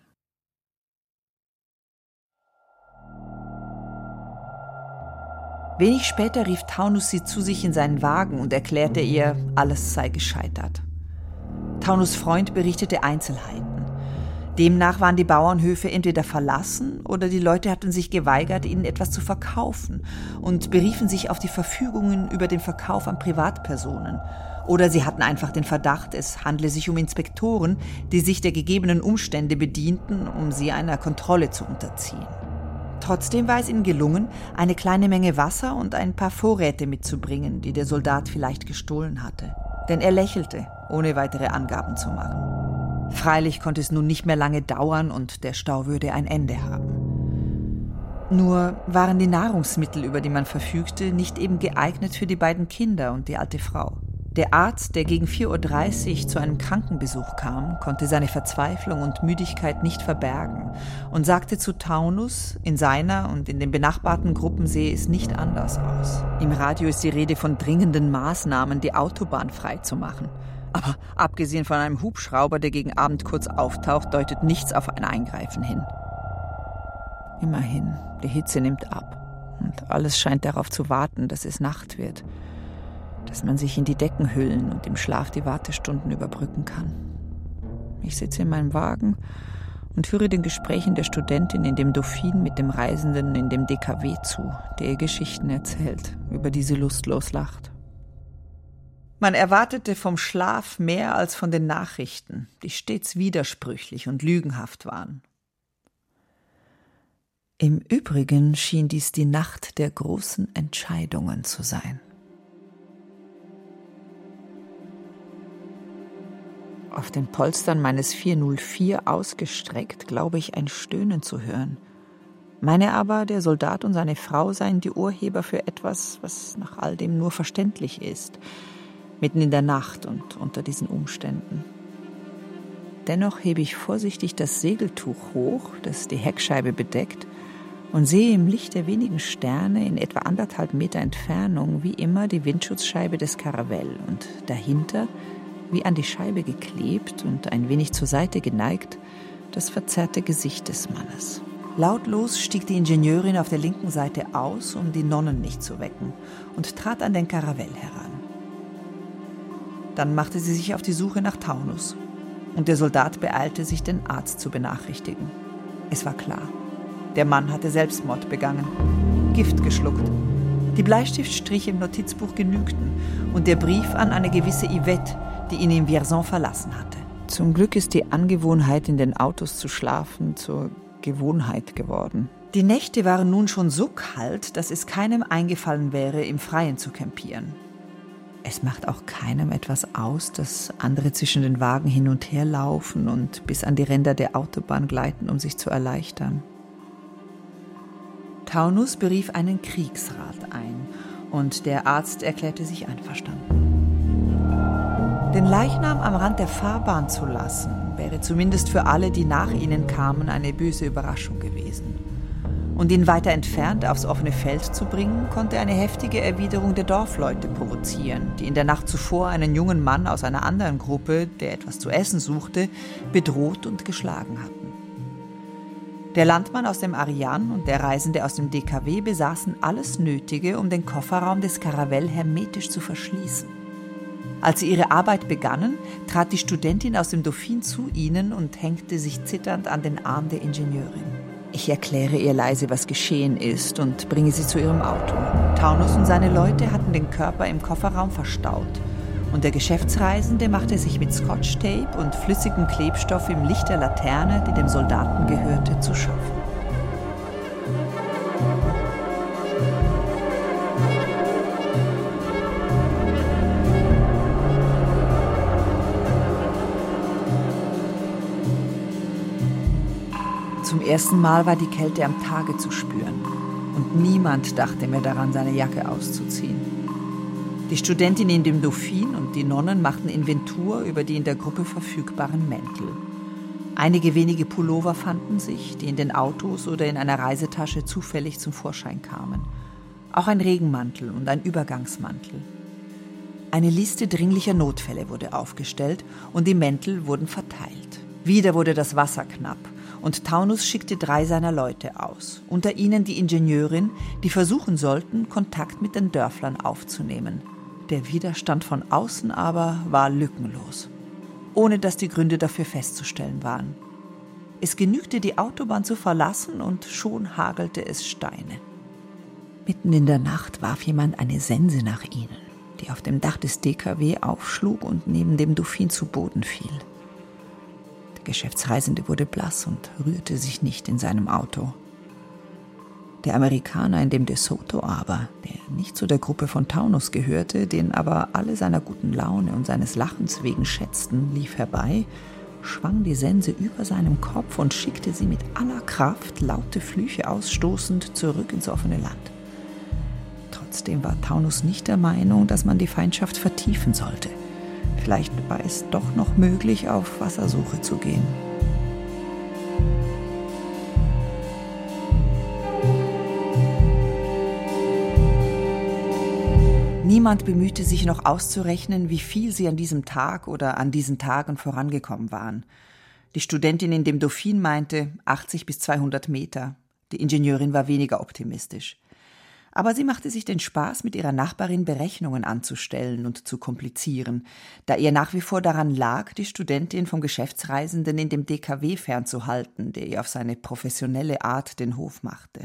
Wenig später rief Taunus sie zu sich in seinen Wagen und erklärte ihr, alles sei gescheitert. Taunus' Freund berichtete Einzelheiten. Demnach waren die Bauernhöfe entweder verlassen oder die Leute hatten sich geweigert, ihnen etwas zu verkaufen und beriefen sich auf die Verfügungen über den Verkauf an Privatpersonen. Oder sie hatten einfach den Verdacht, es handle sich um Inspektoren, die sich der gegebenen Umstände bedienten, um sie einer Kontrolle zu unterziehen. Trotzdem war es ihnen gelungen, eine kleine Menge Wasser und ein paar Vorräte mitzubringen, die der Soldat vielleicht gestohlen hatte. Denn er lächelte, ohne weitere Angaben zu machen. Freilich konnte es nun nicht mehr lange dauern und der Stau würde ein Ende haben. Nur waren die Nahrungsmittel, über die man verfügte, nicht eben geeignet für die beiden Kinder und die alte Frau. Der Arzt, der gegen vier Uhr dreißig zu einem Krankenbesuch kam, konnte seine Verzweiflung und Müdigkeit nicht verbergen und sagte zu Taunus, in seiner und in den benachbarten Gruppen sehe es nicht anders aus. Im Radio ist die Rede von dringenden Maßnahmen, die Autobahn freizumachen. Aber abgesehen von einem Hubschrauber, der gegen Abend kurz auftaucht, deutet nichts auf ein Eingreifen hin. Immerhin, die Hitze nimmt ab und alles scheint darauf zu warten, dass es Nacht wird, dass man sich in die Decken hüllen und im Schlaf die Wartestunden überbrücken kann. Ich sitze in meinem Wagen und höre den Gesprächen der Studentin in dem Dauphine mit dem Reisenden in dem D K W zu, der ihr Geschichten erzählt, über die sie lustlos lacht. Man erwartete vom Schlaf mehr als von den Nachrichten, die stets widersprüchlich und lügenhaft waren. Im Übrigen schien dies die Nacht der großen Entscheidungen zu sein. Auf den Polstern meines vier null vier ausgestreckt, glaube ich, ein Stöhnen zu hören. Meine aber, der Soldat und seine Frau seien die Urheber für etwas, was nach all dem nur verständlich ist, mitten in der Nacht und unter diesen Umständen. Dennoch hebe ich vorsichtig das Segeltuch hoch, das die Heckscheibe bedeckt, und sehe im Licht der wenigen Sterne in etwa anderthalb Meter Entfernung wie immer die Windschutzscheibe des Caravelle und dahinter, wie an die Scheibe geklebt und ein wenig zur Seite geneigt, das verzerrte Gesicht des Mannes. Lautlos stieg die Ingenieurin auf der linken Seite aus, um die Nonnen nicht zu wecken, und trat an den Caravelle heran. Dann machte sie sich auf die Suche nach Taunus, und der Soldat beeilte sich, den Arzt zu benachrichtigen. Es war klar, der Mann hatte Selbstmord begangen, Gift geschluckt. Die Bleistiftstriche im Notizbuch genügten und der Brief an eine gewisse Yvette, die ihn in Vierzon verlassen hatte. Zum Glück ist die Angewohnheit, in den Autos zu schlafen, zur Gewohnheit geworden. Die Nächte waren nun schon so kalt, dass es keinem eingefallen wäre, im Freien zu campieren. Es macht auch keinem etwas aus, dass andere zwischen den Wagen hin und her laufen und bis an die Ränder der Autobahn gleiten, um sich zu erleichtern. Taunus berief einen Kriegsrat ein und der Arzt erklärte sich einverstanden. Den Leichnam am Rand der Fahrbahn zu lassen, wäre zumindest für alle, die nach ihnen kamen, eine böse Überraschung gewesen. Und ihn weiter entfernt aufs offene Feld zu bringen, konnte eine heftige Erwiderung der Dorfleute provozieren, die in der Nacht zuvor einen jungen Mann aus einer anderen Gruppe, der etwas zu essen suchte, bedroht und geschlagen hatten. Der Landmann aus dem Ariane und der Reisende aus dem D K W besaßen alles Nötige, um den Kofferraum des Caravelle hermetisch zu verschließen. Als sie ihre Arbeit begannen, trat die Studentin aus dem Dauphine zu ihnen und hängte sich zitternd an den Arm der Ingenieurin. Ich erkläre ihr leise, was geschehen ist, und bringe sie zu ihrem Auto. Taunus und seine Leute hatten den Körper im Kofferraum verstaut. Und der Geschäftsreisende machte sich mit Scotch-Tape und flüssigem Klebstoff im Licht der Laterne, die dem Soldaten gehörte, zu schaffen. Zum ersten Mal war die Kälte am Tage zu spüren. Und niemand dachte mehr daran, seine Jacke auszuziehen. Die Studentin in dem Dauphine und die Nonnen machten Inventur über die in der Gruppe verfügbaren Mäntel. Einige wenige Pullover fanden sich, die in den Autos oder in einer Reisetasche zufällig zum Vorschein kamen. Auch ein Regenmantel und ein Übergangsmantel. Eine Liste dringlicher Notfälle wurde aufgestellt und die Mäntel wurden verteilt. Wieder wurde das Wasser knapp. Und Taunus schickte drei seiner Leute aus, unter ihnen die Ingenieurin, die versuchen sollten, Kontakt mit den Dörflern aufzunehmen. Der Widerstand von außen aber war lückenlos, ohne dass die Gründe dafür festzustellen waren. Es genügte, die Autobahn zu verlassen, und schon hagelte es Steine. Mitten in der Nacht warf jemand eine Sense nach ihnen, die auf dem Dach des D K W aufschlug und neben dem Dauphine zu Boden fiel. Der Geschäftsreisende wurde blass und rührte sich nicht in seinem Auto. Der Amerikaner in dem De Soto aber, der nicht zu der Gruppe von Taunus gehörte, den aber alle seiner guten Laune und seines Lachens wegen schätzten, lief herbei, schwang die Sense über seinem Kopf und schickte sie mit aller Kraft, laute Flüche ausstoßend, zurück ins offene Land. Trotzdem war Taunus nicht der Meinung, dass man die Feindschaft vertiefen sollte. Vielleicht war es doch noch möglich, auf Wassersuche zu gehen. Niemand bemühte sich noch auszurechnen, wie viel sie an diesem Tag oder an diesen Tagen vorangekommen waren. Die Studentin in dem Dauphine meinte achtzig bis zweihundert Meter. Die Ingenieurin war weniger optimistisch. Aber sie machte sich den Spaß, mit ihrer Nachbarin Berechnungen anzustellen und zu komplizieren, da ihr nach wie vor daran lag, die Studentin vom Geschäftsreisenden in dem D K W fernzuhalten, der ihr auf seine professionelle Art den Hof machte.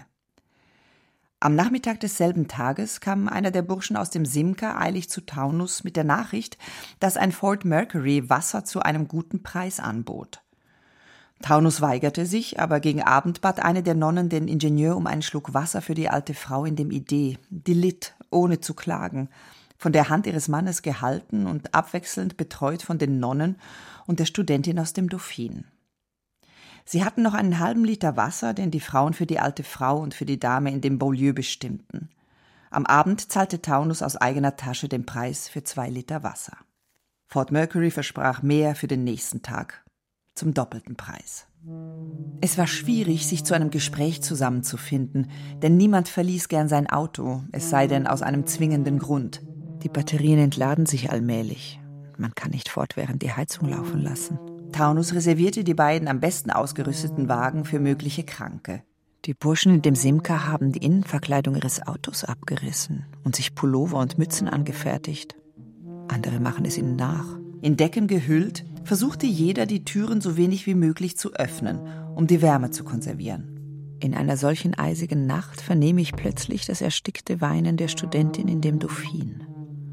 Am Nachmittag desselben Tages kam einer der Burschen aus dem Simca eilig zu Taunus mit der Nachricht, dass ein Ford Mercury Wasser zu einem guten Preis anbot. Taunus weigerte sich, aber gegen Abend bat eine der Nonnen den Ingenieur um einen Schluck Wasser für die alte Frau in dem Idee. Die litt, ohne zu klagen, von der Hand ihres Mannes gehalten und abwechselnd betreut von den Nonnen und der Studentin aus dem Dauphine. Sie hatten noch einen halben Liter Wasser, den die Frauen für die alte Frau und für die Dame in dem Beaulieu bestimmten. Am Abend zahlte Taunus aus eigener Tasche den Preis für zwei Liter Wasser. Ford Mercury versprach mehr für den nächsten Tag, zum doppelten Preis. Es war schwierig, sich zu einem Gespräch zusammenzufinden, denn niemand verließ gern sein Auto, es sei denn aus einem zwingenden Grund. Die Batterien entladen sich allmählich. Man kann nicht fortwährend die Heizung laufen lassen. Taunus reservierte die beiden am besten ausgerüsteten Wagen für mögliche Kranke. Die Burschen in dem Simca haben die Innenverkleidung ihres Autos abgerissen und sich Pullover und Mützen angefertigt. Andere machen es ihnen nach. In Decken gehüllt, versuchte jeder, die Türen so wenig wie möglich zu öffnen, um die Wärme zu konservieren. In einer solchen eisigen Nacht vernehme ich plötzlich das erstickte Weinen der Studentin in dem Dauphine.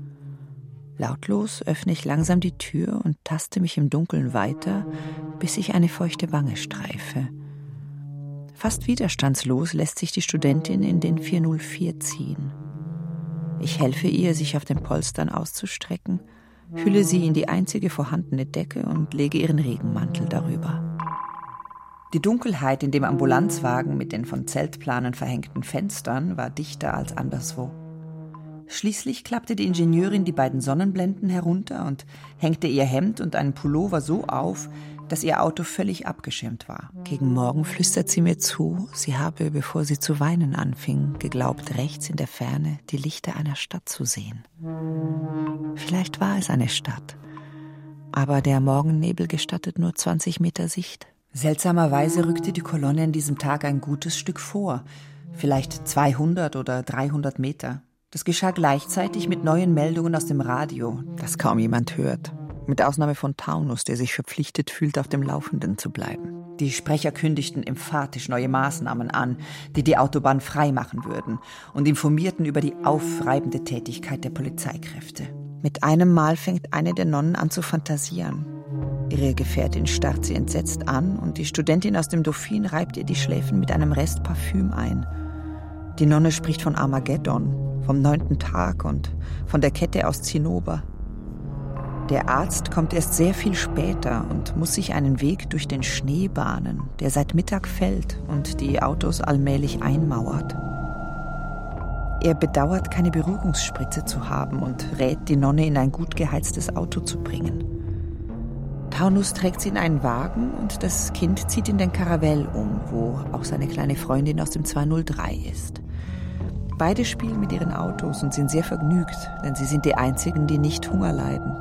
Lautlos öffne ich langsam die Tür und taste mich im Dunkeln weiter, bis ich eine feuchte Wange streife. Fast widerstandslos lässt sich die Studentin in den vier null vier ziehen. Ich helfe ihr, sich auf den Polstern auszustrecken, hülle sie in die einzige vorhandene Decke und lege ihren Regenmantel darüber. Die Dunkelheit in dem Ambulanzwagen mit den von Zeltplanen verhängten Fenstern war dichter als anderswo. Schließlich klappte die Ingenieurin die beiden Sonnenblenden herunter und hängte ihr Hemd und einen Pullover so auf, dass ihr Auto völlig abgeschirmt war. Gegen Morgen flüstert sie mir zu, sie habe, bevor sie zu weinen anfing, geglaubt, rechts in der Ferne die Lichter einer Stadt zu sehen. Vielleicht war es eine Stadt, aber der Morgennebel gestattet nur zwanzig Meter Sicht. Seltsamerweise rückte die Kolonne an diesem Tag ein gutes Stück vor, vielleicht zweihundert oder dreihundert Meter. Das geschah gleichzeitig mit neuen Meldungen aus dem Radio, das kaum jemand hört. Mit Ausnahme von Taunus, der sich verpflichtet fühlt, auf dem Laufenden zu bleiben. Die Sprecher kündigten emphatisch neue Maßnahmen an, die die Autobahn freimachen würden, und informierten über die aufreibende Tätigkeit der Polizeikräfte. Mit einem Mal fängt eine der Nonnen an zu fantasieren. Ihre Gefährtin starrt sie entsetzt an und die Studentin aus dem Dauphin reibt ihr die Schläfen mit einem Rest Parfüm ein. Die Nonne spricht von Armageddon, vom neunten Tag und von der Kette aus Zinnober. Der Arzt kommt erst sehr viel später und muss sich einen Weg durch den Schnee bahnen, der seit Mittag fällt und die Autos allmählich einmauert. Er bedauert, keine Beruhigungsspritze zu haben und rät, die Nonne in ein gut geheiztes Auto zu bringen. Taunus trägt sie in einen Wagen und das Kind zieht in den Caravelle um, wo auch seine kleine Freundin aus dem zweihundertdrei ist. Beide spielen mit ihren Autos und sind sehr vergnügt, denn sie sind die einzigen, die nicht Hunger leiden.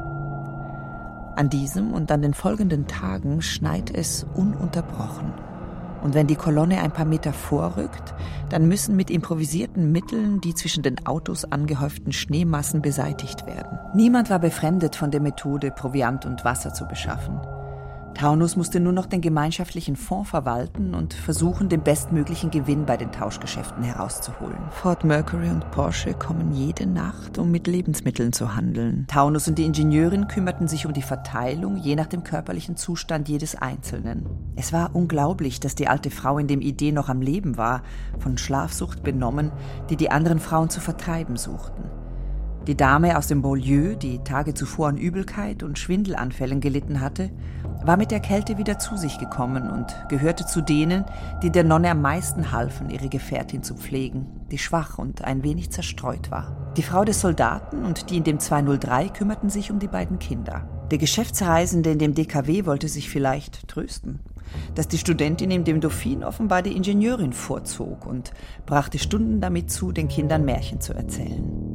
An diesem und an den folgenden Tagen schneit es ununterbrochen. Und wenn die Kolonne ein paar Meter vorrückt, dann müssen mit improvisierten Mitteln die zwischen den Autos angehäuften Schneemassen beseitigt werden. Niemand war befremdet von der Methode, Proviant und Wasser zu beschaffen. Taunus musste nur noch den gemeinschaftlichen Fonds verwalten und versuchen, den bestmöglichen Gewinn bei den Tauschgeschäften herauszuholen. Ford Mercury und Porsche kommen jede Nacht, um mit Lebensmitteln zu handeln. Taunus und die Ingenieurin kümmerten sich um die Verteilung, je nach dem körperlichen Zustand jedes Einzelnen. Es war unglaublich, dass die alte Frau in dem Idee noch am Leben war, von Schlafsucht benommen, die die anderen Frauen zu vertreiben suchten. Die Dame aus dem Beaulieu, die Tage zuvor an Übelkeit und Schwindelanfällen gelitten hatte, war mit der Kälte wieder zu sich gekommen und gehörte zu denen, die der Nonne am meisten halfen, ihre Gefährtin zu pflegen, die schwach und ein wenig zerstreut war. Die Frau des Soldaten und die in dem zweihundertdrei kümmerten sich um die beiden Kinder. Der Geschäftsreisende in dem D K W wollte sich vielleicht trösten, dass die Studentin in dem Dauphin offenbar die Ingenieurin vorzog und brachte Stunden damit zu, den Kindern Märchen zu erzählen.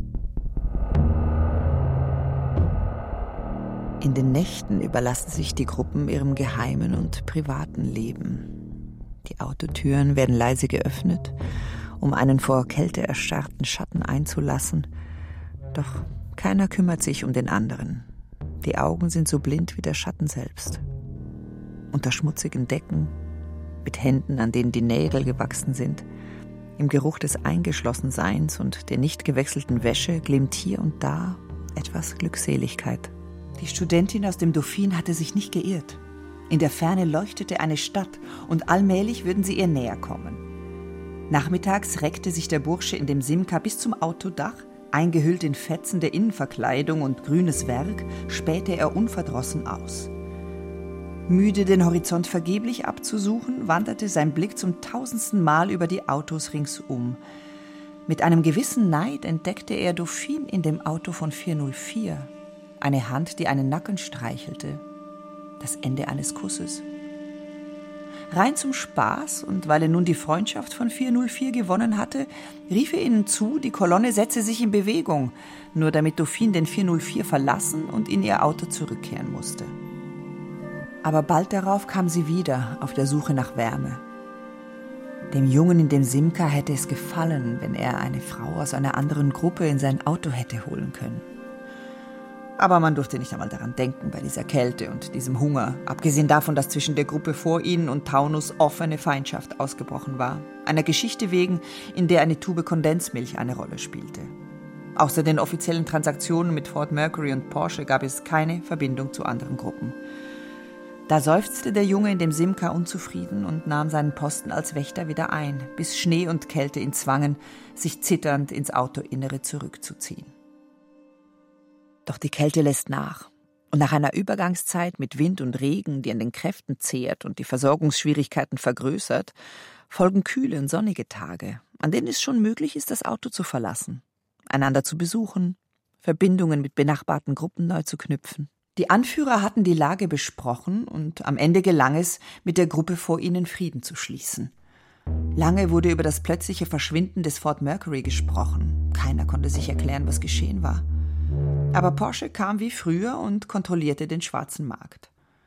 In den Nächten überlassen sich die Gruppen ihrem geheimen und privaten Leben. Die Autotüren werden leise geöffnet, um einen vor Kälte erstarrten Schatten einzulassen. Doch keiner kümmert sich um den anderen. Die Augen sind so blind wie der Schatten selbst. Unter schmutzigen Decken, mit Händen, an denen die Nägel gewachsen sind, im Geruch des Eingeschlossenseins und der nicht gewechselten Wäsche glimmt hier und da etwas Glückseligkeit. Die Studentin aus dem Dauphin hatte sich nicht geirrt. In der Ferne leuchtete eine Stadt und allmählich würden sie ihr näher kommen. Nachmittags reckte sich der Bursche in dem Simca bis zum Autodach, eingehüllt in Fetzen der Innenverkleidung und grünes Werk, spähte er unverdrossen aus. Müde, den Horizont vergeblich abzusuchen, wanderte sein Blick zum tausendsten Mal über die Autos ringsum. Mit einem gewissen Neid entdeckte er Dauphin in dem Auto von vierhundertvier. Eine Hand, die einen Nacken streichelte. Das Ende eines Kusses. Rein zum Spaß und weil er nun die Freundschaft von vierhundertvier gewonnen hatte, rief er ihnen zu, die Kolonne setze sich in Bewegung, nur damit Dauphin den vierhundertvier verlassen und in ihr Auto zurückkehren musste. Aber bald darauf kam sie wieder, auf der Suche nach Wärme. Dem Jungen in dem Simca hätte es gefallen, wenn er eine Frau aus einer anderen Gruppe in sein Auto hätte holen können. Aber man durfte nicht einmal daran denken bei dieser Kälte und diesem Hunger, abgesehen davon, dass zwischen der Gruppe vor ihnen und Taunus offene Feindschaft ausgebrochen war. Einer Geschichte wegen, in der eine Tube Kondensmilch eine Rolle spielte. Außer den offiziellen Transaktionen mit Ford Mercury und Porsche gab es keine Verbindung zu anderen Gruppen. Da seufzte der Junge in dem Simca unzufrieden und nahm seinen Posten als Wächter wieder ein, bis Schnee und Kälte ihn zwangen, sich zitternd ins Autoinnere zurückzuziehen. Doch die Kälte lässt nach. Und nach einer Übergangszeit mit Wind und Regen, die an den Kräften zehrt und die Versorgungsschwierigkeiten vergrößert, folgen kühle und sonnige Tage, an denen es schon möglich ist, das Auto zu verlassen, einander zu besuchen, Verbindungen mit benachbarten Gruppen neu zu knüpfen. Die Anführer hatten die Lage besprochen und am Ende gelang es, mit der Gruppe vor ihnen Frieden zu schließen. Lange wurde über das plötzliche Verschwinden des Ford Mercury gesprochen. Keiner konnte sich erklären, was geschehen war. Aber Porsche kam wie früher und kontrollierte den schwarzen Markt.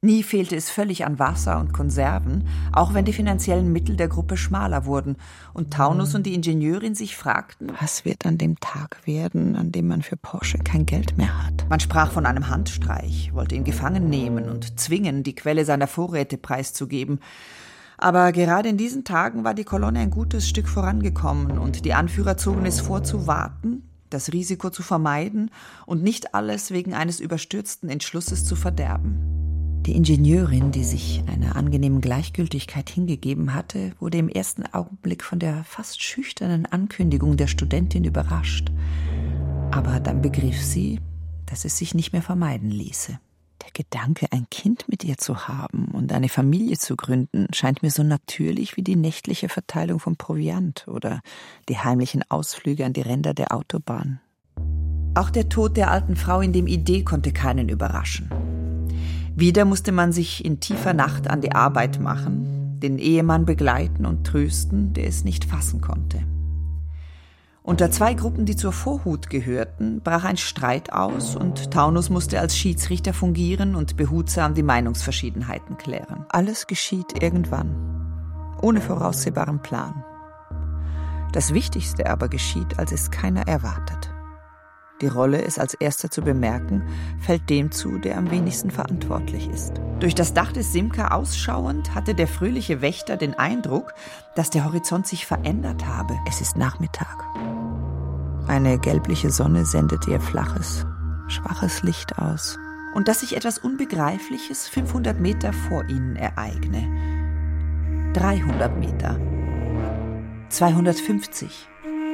Nie fehlte es völlig an Wasser und Konserven, auch wenn die finanziellen Mittel der Gruppe schmaler wurden und Taunus und die Ingenieurin sich fragten, was wird an dem Tag werden, an dem man für Porsche kein Geld mehr hat? Man sprach von einem Handstreich, wollte ihn gefangen nehmen und zwingen, die Quelle seiner Vorräte preiszugeben. Aber gerade in diesen Tagen war die Kolonne ein gutes Stück vorangekommen und die Anführer zogen es vor, zu warten, das Risiko zu vermeiden und nicht alles wegen eines überstürzten Entschlusses zu verderben. Die Ingenieurin, die sich einer angenehmen Gleichgültigkeit hingegeben hatte, wurde im ersten Augenblick von der fast schüchternen Ankündigung der Studentin überrascht. Aber dann begriff sie, dass es sich nicht mehr vermeiden ließe. Der Gedanke, ein Kind mit ihr zu haben und eine Familie zu gründen, scheint mir so natürlich wie die nächtliche Verteilung von Proviant oder die heimlichen Ausflüge an die Ränder der Autobahn. Auch der Tod der alten Frau in dem Idee konnte keinen überraschen. Wieder musste man sich in tiefer Nacht an die Arbeit machen, den Ehemann begleiten und trösten, der es nicht fassen konnte. Unter zwei Gruppen, die zur Vorhut gehörten, brach ein Streit aus und Taunus musste als Schiedsrichter fungieren und behutsam die Meinungsverschiedenheiten klären. Alles geschieht irgendwann, ohne voraussehbaren Plan. Das Wichtigste aber geschieht, als es keiner erwartet. Die Rolle, es als Erster zu bemerken, fällt dem zu, der am wenigsten verantwortlich ist. Durch das Dach des Simca ausschauend hatte der fröhliche Wächter den Eindruck, dass der Horizont sich verändert habe. Es ist Nachmittag. Eine gelbliche Sonne sendet ihr flaches, schwaches Licht aus. Und dass sich etwas Unbegreifliches fünfhundert Meter vor ihnen ereigne. dreihundert Meter. zweihundertfünfzig.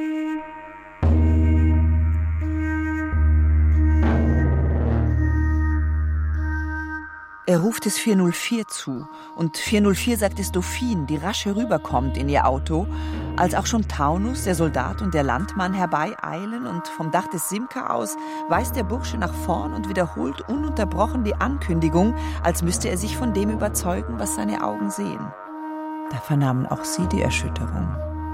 Er ruft es vier null vier zu und vier null vier sagt es Dauphine, die rasch herüberkommt in ihr Auto, als auch schon Taunus, der Soldat und der Landmann herbeieilen und vom Dach des Simca aus weist der Bursche nach vorn und wiederholt ununterbrochen die Ankündigung, als müsste er sich von dem überzeugen, was seine Augen sehen. Da vernahmen auch sie die Erschütterung.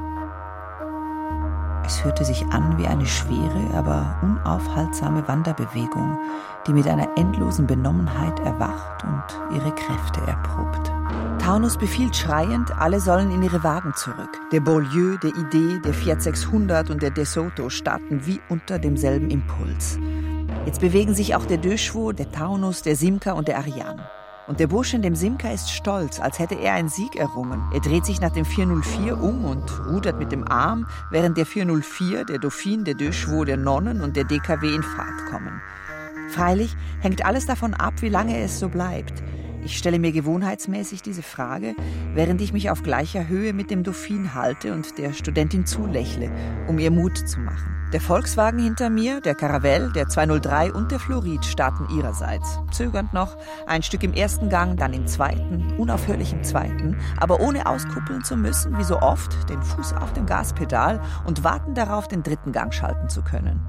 Es hörte sich an wie eine schwere, aber unaufhaltsame Wanderbewegung, die mit einer endlosen Benommenheit erwacht und ihre Kräfte erprobt. Taunus befiehlt schreiend, alle sollen in ihre Wagen zurück. Der Beaulieu, der Idee, der Fiat sechshundert und der De Soto starten wie unter demselben Impuls. Jetzt bewegen sich auch der De Chevaux, der Taunus, der Simca und der Ariane. Und der Bursche in dem Simca ist stolz, als hätte er einen Sieg errungen. Er dreht sich nach dem vier null vier um und rudert mit dem Arm, während der vier null vier, der Dauphine, der De Chevaux, der Nonnen und der D K W in Fahrt kommen. Freilich hängt alles davon ab, wie lange es so bleibt. Ich stelle mir gewohnheitsmäßig diese Frage, während ich mich auf gleicher Höhe mit dem Dauphine halte und der Studentin zulächle, um ihr Mut zu machen. Der Volkswagen hinter mir, der Caravelle, der zwei null drei und der Florid starten ihrerseits. Zögernd noch, ein Stück im ersten Gang, dann im zweiten, unaufhörlich im zweiten, aber ohne auskuppeln zu müssen, wie so oft, den Fuß auf dem Gaspedal und warten darauf, den dritten Gang schalten zu können.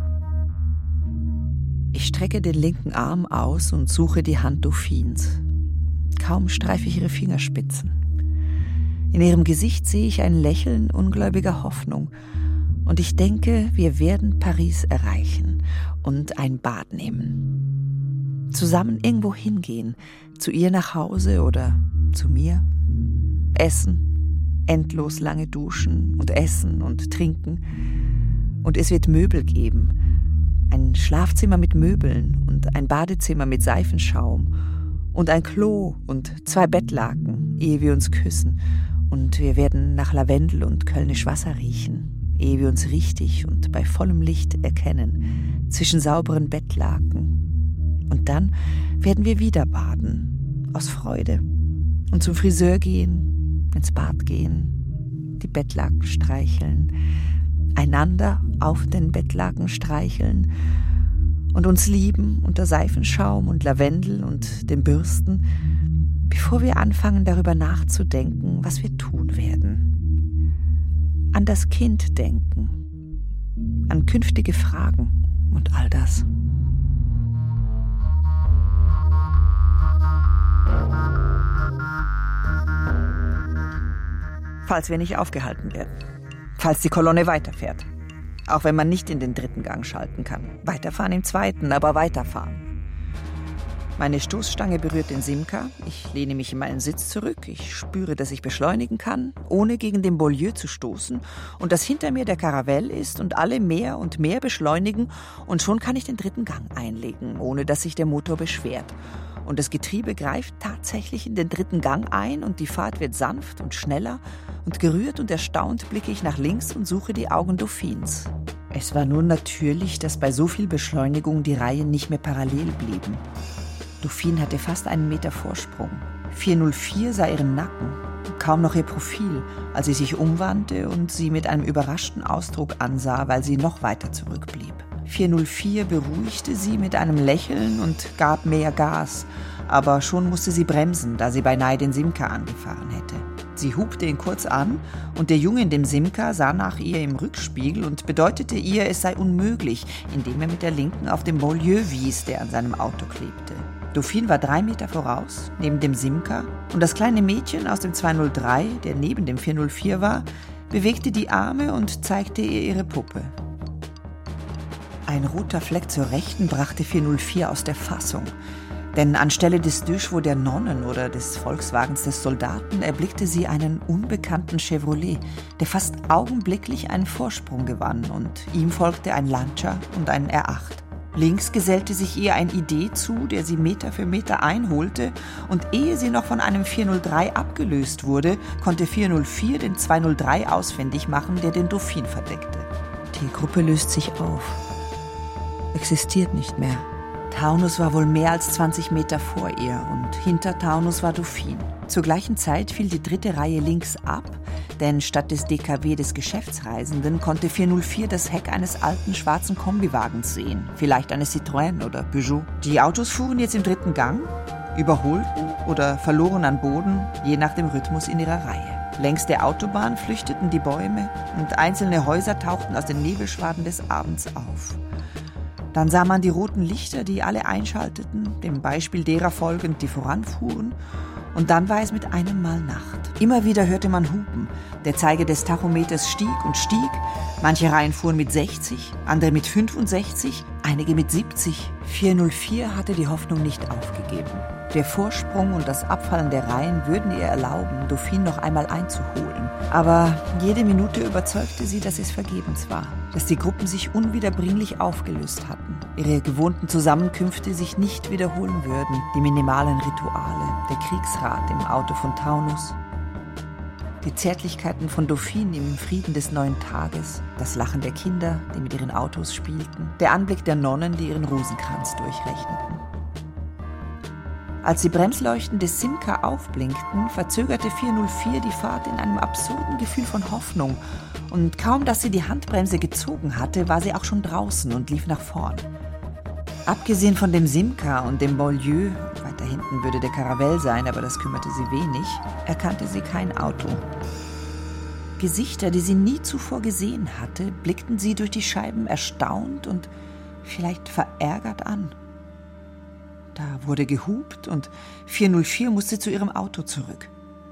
Ich strecke den linken Arm aus und suche die Hand Dauphines. Kaum streife ich ihre Fingerspitzen. In ihrem Gesicht sehe ich ein Lächeln ungläubiger Hoffnung. Und ich denke, wir werden Paris erreichen und ein Bad nehmen. Zusammen irgendwo hingehen, zu ihr nach Hause oder zu mir. Essen, endlos lange duschen und essen und trinken. Und es wird Möbel geben. Ein Schlafzimmer mit Möbeln und ein Badezimmer mit Seifenschaum. Und ein Klo und zwei Bettlaken, ehe wir uns küssen. Und wir werden nach Lavendel und Kölnisch Wasser riechen, ehe wir uns richtig und bei vollem Licht erkennen, zwischen sauberen Bettlaken. Und dann werden wir wieder baden, aus Freude. Und zum Friseur gehen, ins Bad gehen, die Bettlaken streicheln, einander auf den Bettlaken streicheln, und uns lieben unter Seifenschaum und Lavendel und den Bürsten, bevor wir anfangen, darüber nachzudenken, was wir tun werden. An das Kind denken, an künftige Fragen und all das. Falls wir nicht aufgehalten werden, falls die Kolonne weiterfährt. Auch wenn man nicht in den dritten Gang schalten kann. Weiterfahren im zweiten, aber weiterfahren. Meine Stoßstange berührt den Simca. Ich lehne mich in meinen Sitz zurück. Ich spüre, dass ich beschleunigen kann, ohne gegen den Beaulieu zu stoßen. Und dass hinter mir der Caravelle ist und alle mehr und mehr beschleunigen. Und schon kann ich den dritten Gang einlegen, ohne dass sich der Motor beschwert. Und das Getriebe greift tatsächlich in den dritten Gang ein und die Fahrt wird sanft und schneller. Und gerührt und erstaunt blicke ich nach links und suche die Augen Dauphins. Es war nur natürlich, dass bei so viel Beschleunigung die Reihen nicht mehr parallel blieben. Dauphine hatte fast einen Meter Vorsprung. vierhundertvier sah ihren Nacken, kaum noch ihr Profil, als sie sich umwandte und sie mit einem überraschten Ausdruck ansah, weil sie noch weiter zurückblieb. vierhundertvier beruhigte sie mit einem Lächeln und gab mehr Gas, aber schon musste sie bremsen, da sie beinahe den Simca angefahren hätte. Sie hupte ihn kurz an und der Junge in dem Simca sah nach ihr im Rückspiegel und bedeutete ihr, es sei unmöglich, indem er mit der Linken auf den Beaulieu wies, der an seinem Auto klebte. Dauphine war drei Meter voraus, neben dem Simca, und das kleine Mädchen aus dem zweihundertdrei, der neben dem vierhundertvier war, bewegte die Arme und zeigte ihr ihre Puppe. Ein roter Fleck zur Rechten brachte vierhundertvier aus der Fassung. Denn anstelle des Deux-Chevaux der Nonnen oder des Volkswagens des Soldaten erblickte sie einen unbekannten Chevrolet, der fast augenblicklich einen Vorsprung gewann, und ihm folgte ein Lancia und ein R acht. Links gesellte sich ihr ein I D zu, der sie Meter für Meter einholte, und ehe sie noch von einem vierhundertdrei abgelöst wurde, konnte vierhundertvier den zweihundertdrei ausfindig machen, der den Dauphine verdeckte. Die Gruppe löst sich auf. Existiert nicht mehr. Taunus war wohl mehr als zwanzig Meter vor ihr und hinter Taunus war Dauphine. Zur gleichen Zeit fiel die dritte Reihe links ab, denn statt des D K W des Geschäftsreisenden konnte vierhundertvier das Heck eines alten schwarzen Kombiwagens sehen, vielleicht eines Citroën oder Peugeot. Die Autos fuhren jetzt im dritten Gang, überholten oder verloren an Boden, je nach dem Rhythmus in ihrer Reihe. Längs der Autobahn flüchteten die Bäume und einzelne Häuser tauchten aus den Nebelschwaden des Abends auf. Dann sah man die roten Lichter, die alle einschalteten, dem Beispiel derer folgend, die voranfuhren. Und dann war es mit einem Mal Nacht. Immer wieder hörte man Hupen. Der Zeiger des Tachometers stieg und stieg. Manche Reihen fuhren mit sechzig, andere mit fünfundsechzig, einige mit siebzig. vierhundertvier hatte die Hoffnung nicht aufgegeben. Der Vorsprung und das Abfallen der Reihen würden ihr erlauben, Dauphine noch einmal einzuholen. Aber jede Minute überzeugte sie, dass es vergebens war, dass die Gruppen sich unwiederbringlich aufgelöst hatten, ihre gewohnten Zusammenkünfte sich nicht wiederholen würden, die minimalen Rituale, der Kriegsrat im Auto von Taunus, die Zärtlichkeiten von Dauphine im Frieden des neuen Tages, das Lachen der Kinder, die mit ihren Autos spielten, der Anblick der Nonnen, die ihren Rosenkranz durchrechneten. Als die Bremsleuchten des Simca aufblinkten, verzögerte vierhundertvier die Fahrt in einem absurden Gefühl von Hoffnung. Und kaum, dass sie die Handbremse gezogen hatte, war sie auch schon draußen und lief nach vorn. Abgesehen von dem Simca und dem Beaulieu, weiter hinten würde der Caravelle sein, aber das kümmerte sie wenig, erkannte sie kein Auto. Gesichter, die sie nie zuvor gesehen hatte, blickten sie durch die Scheiben erstaunt und vielleicht verärgert an. Da wurde gehupt und vierhundertvier musste zu ihrem Auto zurück.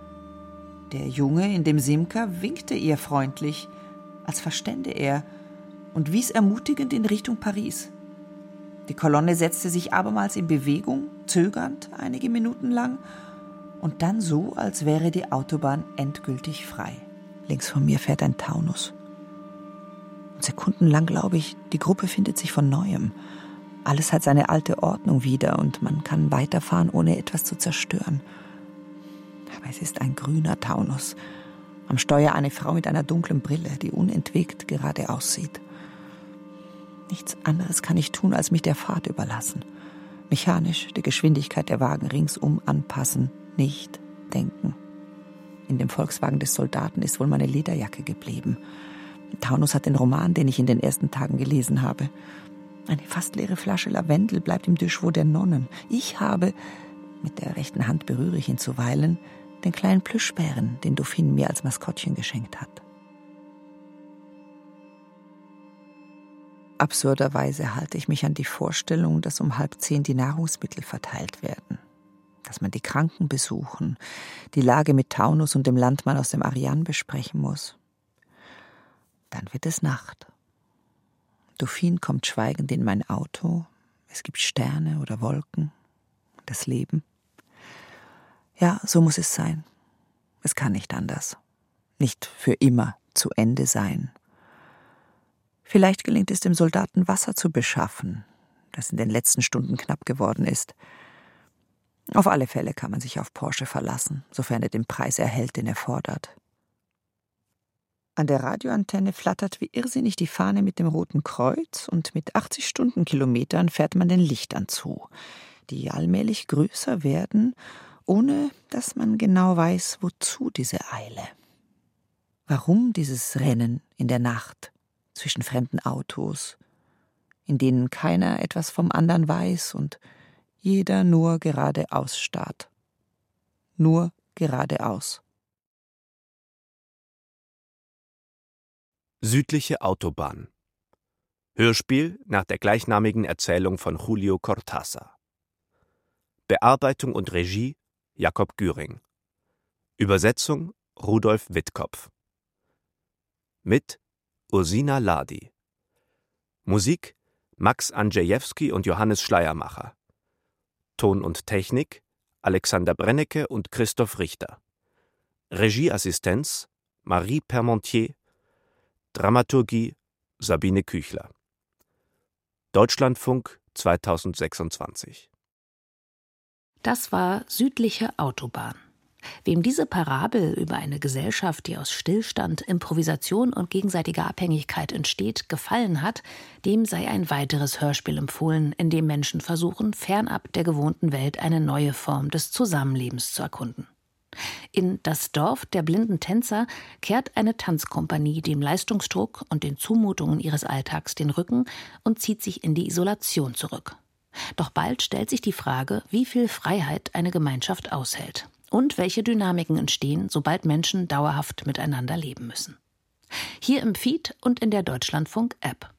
Der Junge in dem Simca winkte ihr freundlich, als verstände er, und wies ermutigend in Richtung Paris. Die Kolonne setzte sich abermals in Bewegung, zögernd einige Minuten lang, und dann so, als wäre die Autobahn endgültig frei. Links von mir fährt ein Taunus. Und sekundenlang glaube ich, die Gruppe findet sich von Neuem. Alles hat seine alte Ordnung wieder und man kann weiterfahren, ohne etwas zu zerstören. Aber es ist ein grüner Taunus. Am Steuer eine Frau mit einer dunklen Brille, die unentwegt gerade aussieht. Nichts anderes kann ich tun, als mich der Fahrt überlassen. Mechanisch die Geschwindigkeit der Wagen ringsum anpassen, nicht denken. In dem Volkswagen des Soldaten ist wohl meine Lederjacke geblieben. Taunus hat den Roman, den ich in den ersten Tagen gelesen habe. Eine fast leere Flasche Lavendel bleibt im Deux-Chevaux der Nonnen. Ich habe, mit der rechten Hand berühre ich ihn zuweilen, den kleinen Plüschbären, den Dauphine mir als Maskottchen geschenkt hat. Absurderweise halte ich mich an die Vorstellung, dass um halb zehn die Nahrungsmittel verteilt werden. Dass man die Kranken besuchen, die Lage mit Taunus und dem Landmann aus dem Ariane besprechen muss. Dann wird es Nacht. Dauphine kommt schweigend in mein Auto. Es gibt Sterne oder Wolken. das Leben. Ja, so muss es sein. Es kann nicht anders. Nicht für immer zu Ende sein. Vielleicht gelingt es dem Soldaten, Wasser zu beschaffen, das in den letzten Stunden knapp geworden ist. Auf alle Fälle kann man sich auf Porsche verlassen, sofern er den Preis erhält, den er fordert. An der Radioantenne flattert wie irrsinnig die Fahne mit dem Roten Kreuz und mit achtzig Stundenkilometern fährt man den Lichtern zu, die allmählich größer werden, ohne dass man genau weiß, wozu diese Eile. Warum dieses Rennen in der Nacht zwischen fremden Autos, in denen keiner etwas vom anderen weiß und jeder nur geradeaus starrt. Nur geradeaus. Südliche Autobahn. Hörspiel nach der gleichnamigen Erzählung von Julio Cortázar. Bearbeitung und Regie Jakob Güring. Übersetzung Rudolf Wittkopf. Mit Ursina Ladi. Musik Max Andrzejewski und Johannes Schleiermacher. Ton und Technik Alexander Brennecke und Christoph Richter. Regieassistenz Marie Permontier. Dramaturgie Sabine Küchler. Deutschlandfunk zweitausendsechsundzwanzig. Das war Südliche Autobahn. Wem diese Parabel über eine Gesellschaft, die aus Stillstand, Improvisation und gegenseitiger Abhängigkeit entsteht, gefallen hat, dem sei ein weiteres Hörspiel empfohlen, in dem Menschen versuchen, fernab der gewohnten Welt eine neue Form des Zusammenlebens zu erkunden. In Das Dorf der blinden Tänzer kehrt eine Tanzkompanie dem Leistungsdruck und den Zumutungen ihres Alltags den Rücken und zieht sich in die Isolation zurück. Doch bald stellt sich die Frage, wie viel Freiheit eine Gemeinschaft aushält und welche Dynamiken entstehen, sobald Menschen dauerhaft miteinander leben müssen. Hier im Feed und in der Deutschlandfunk-App.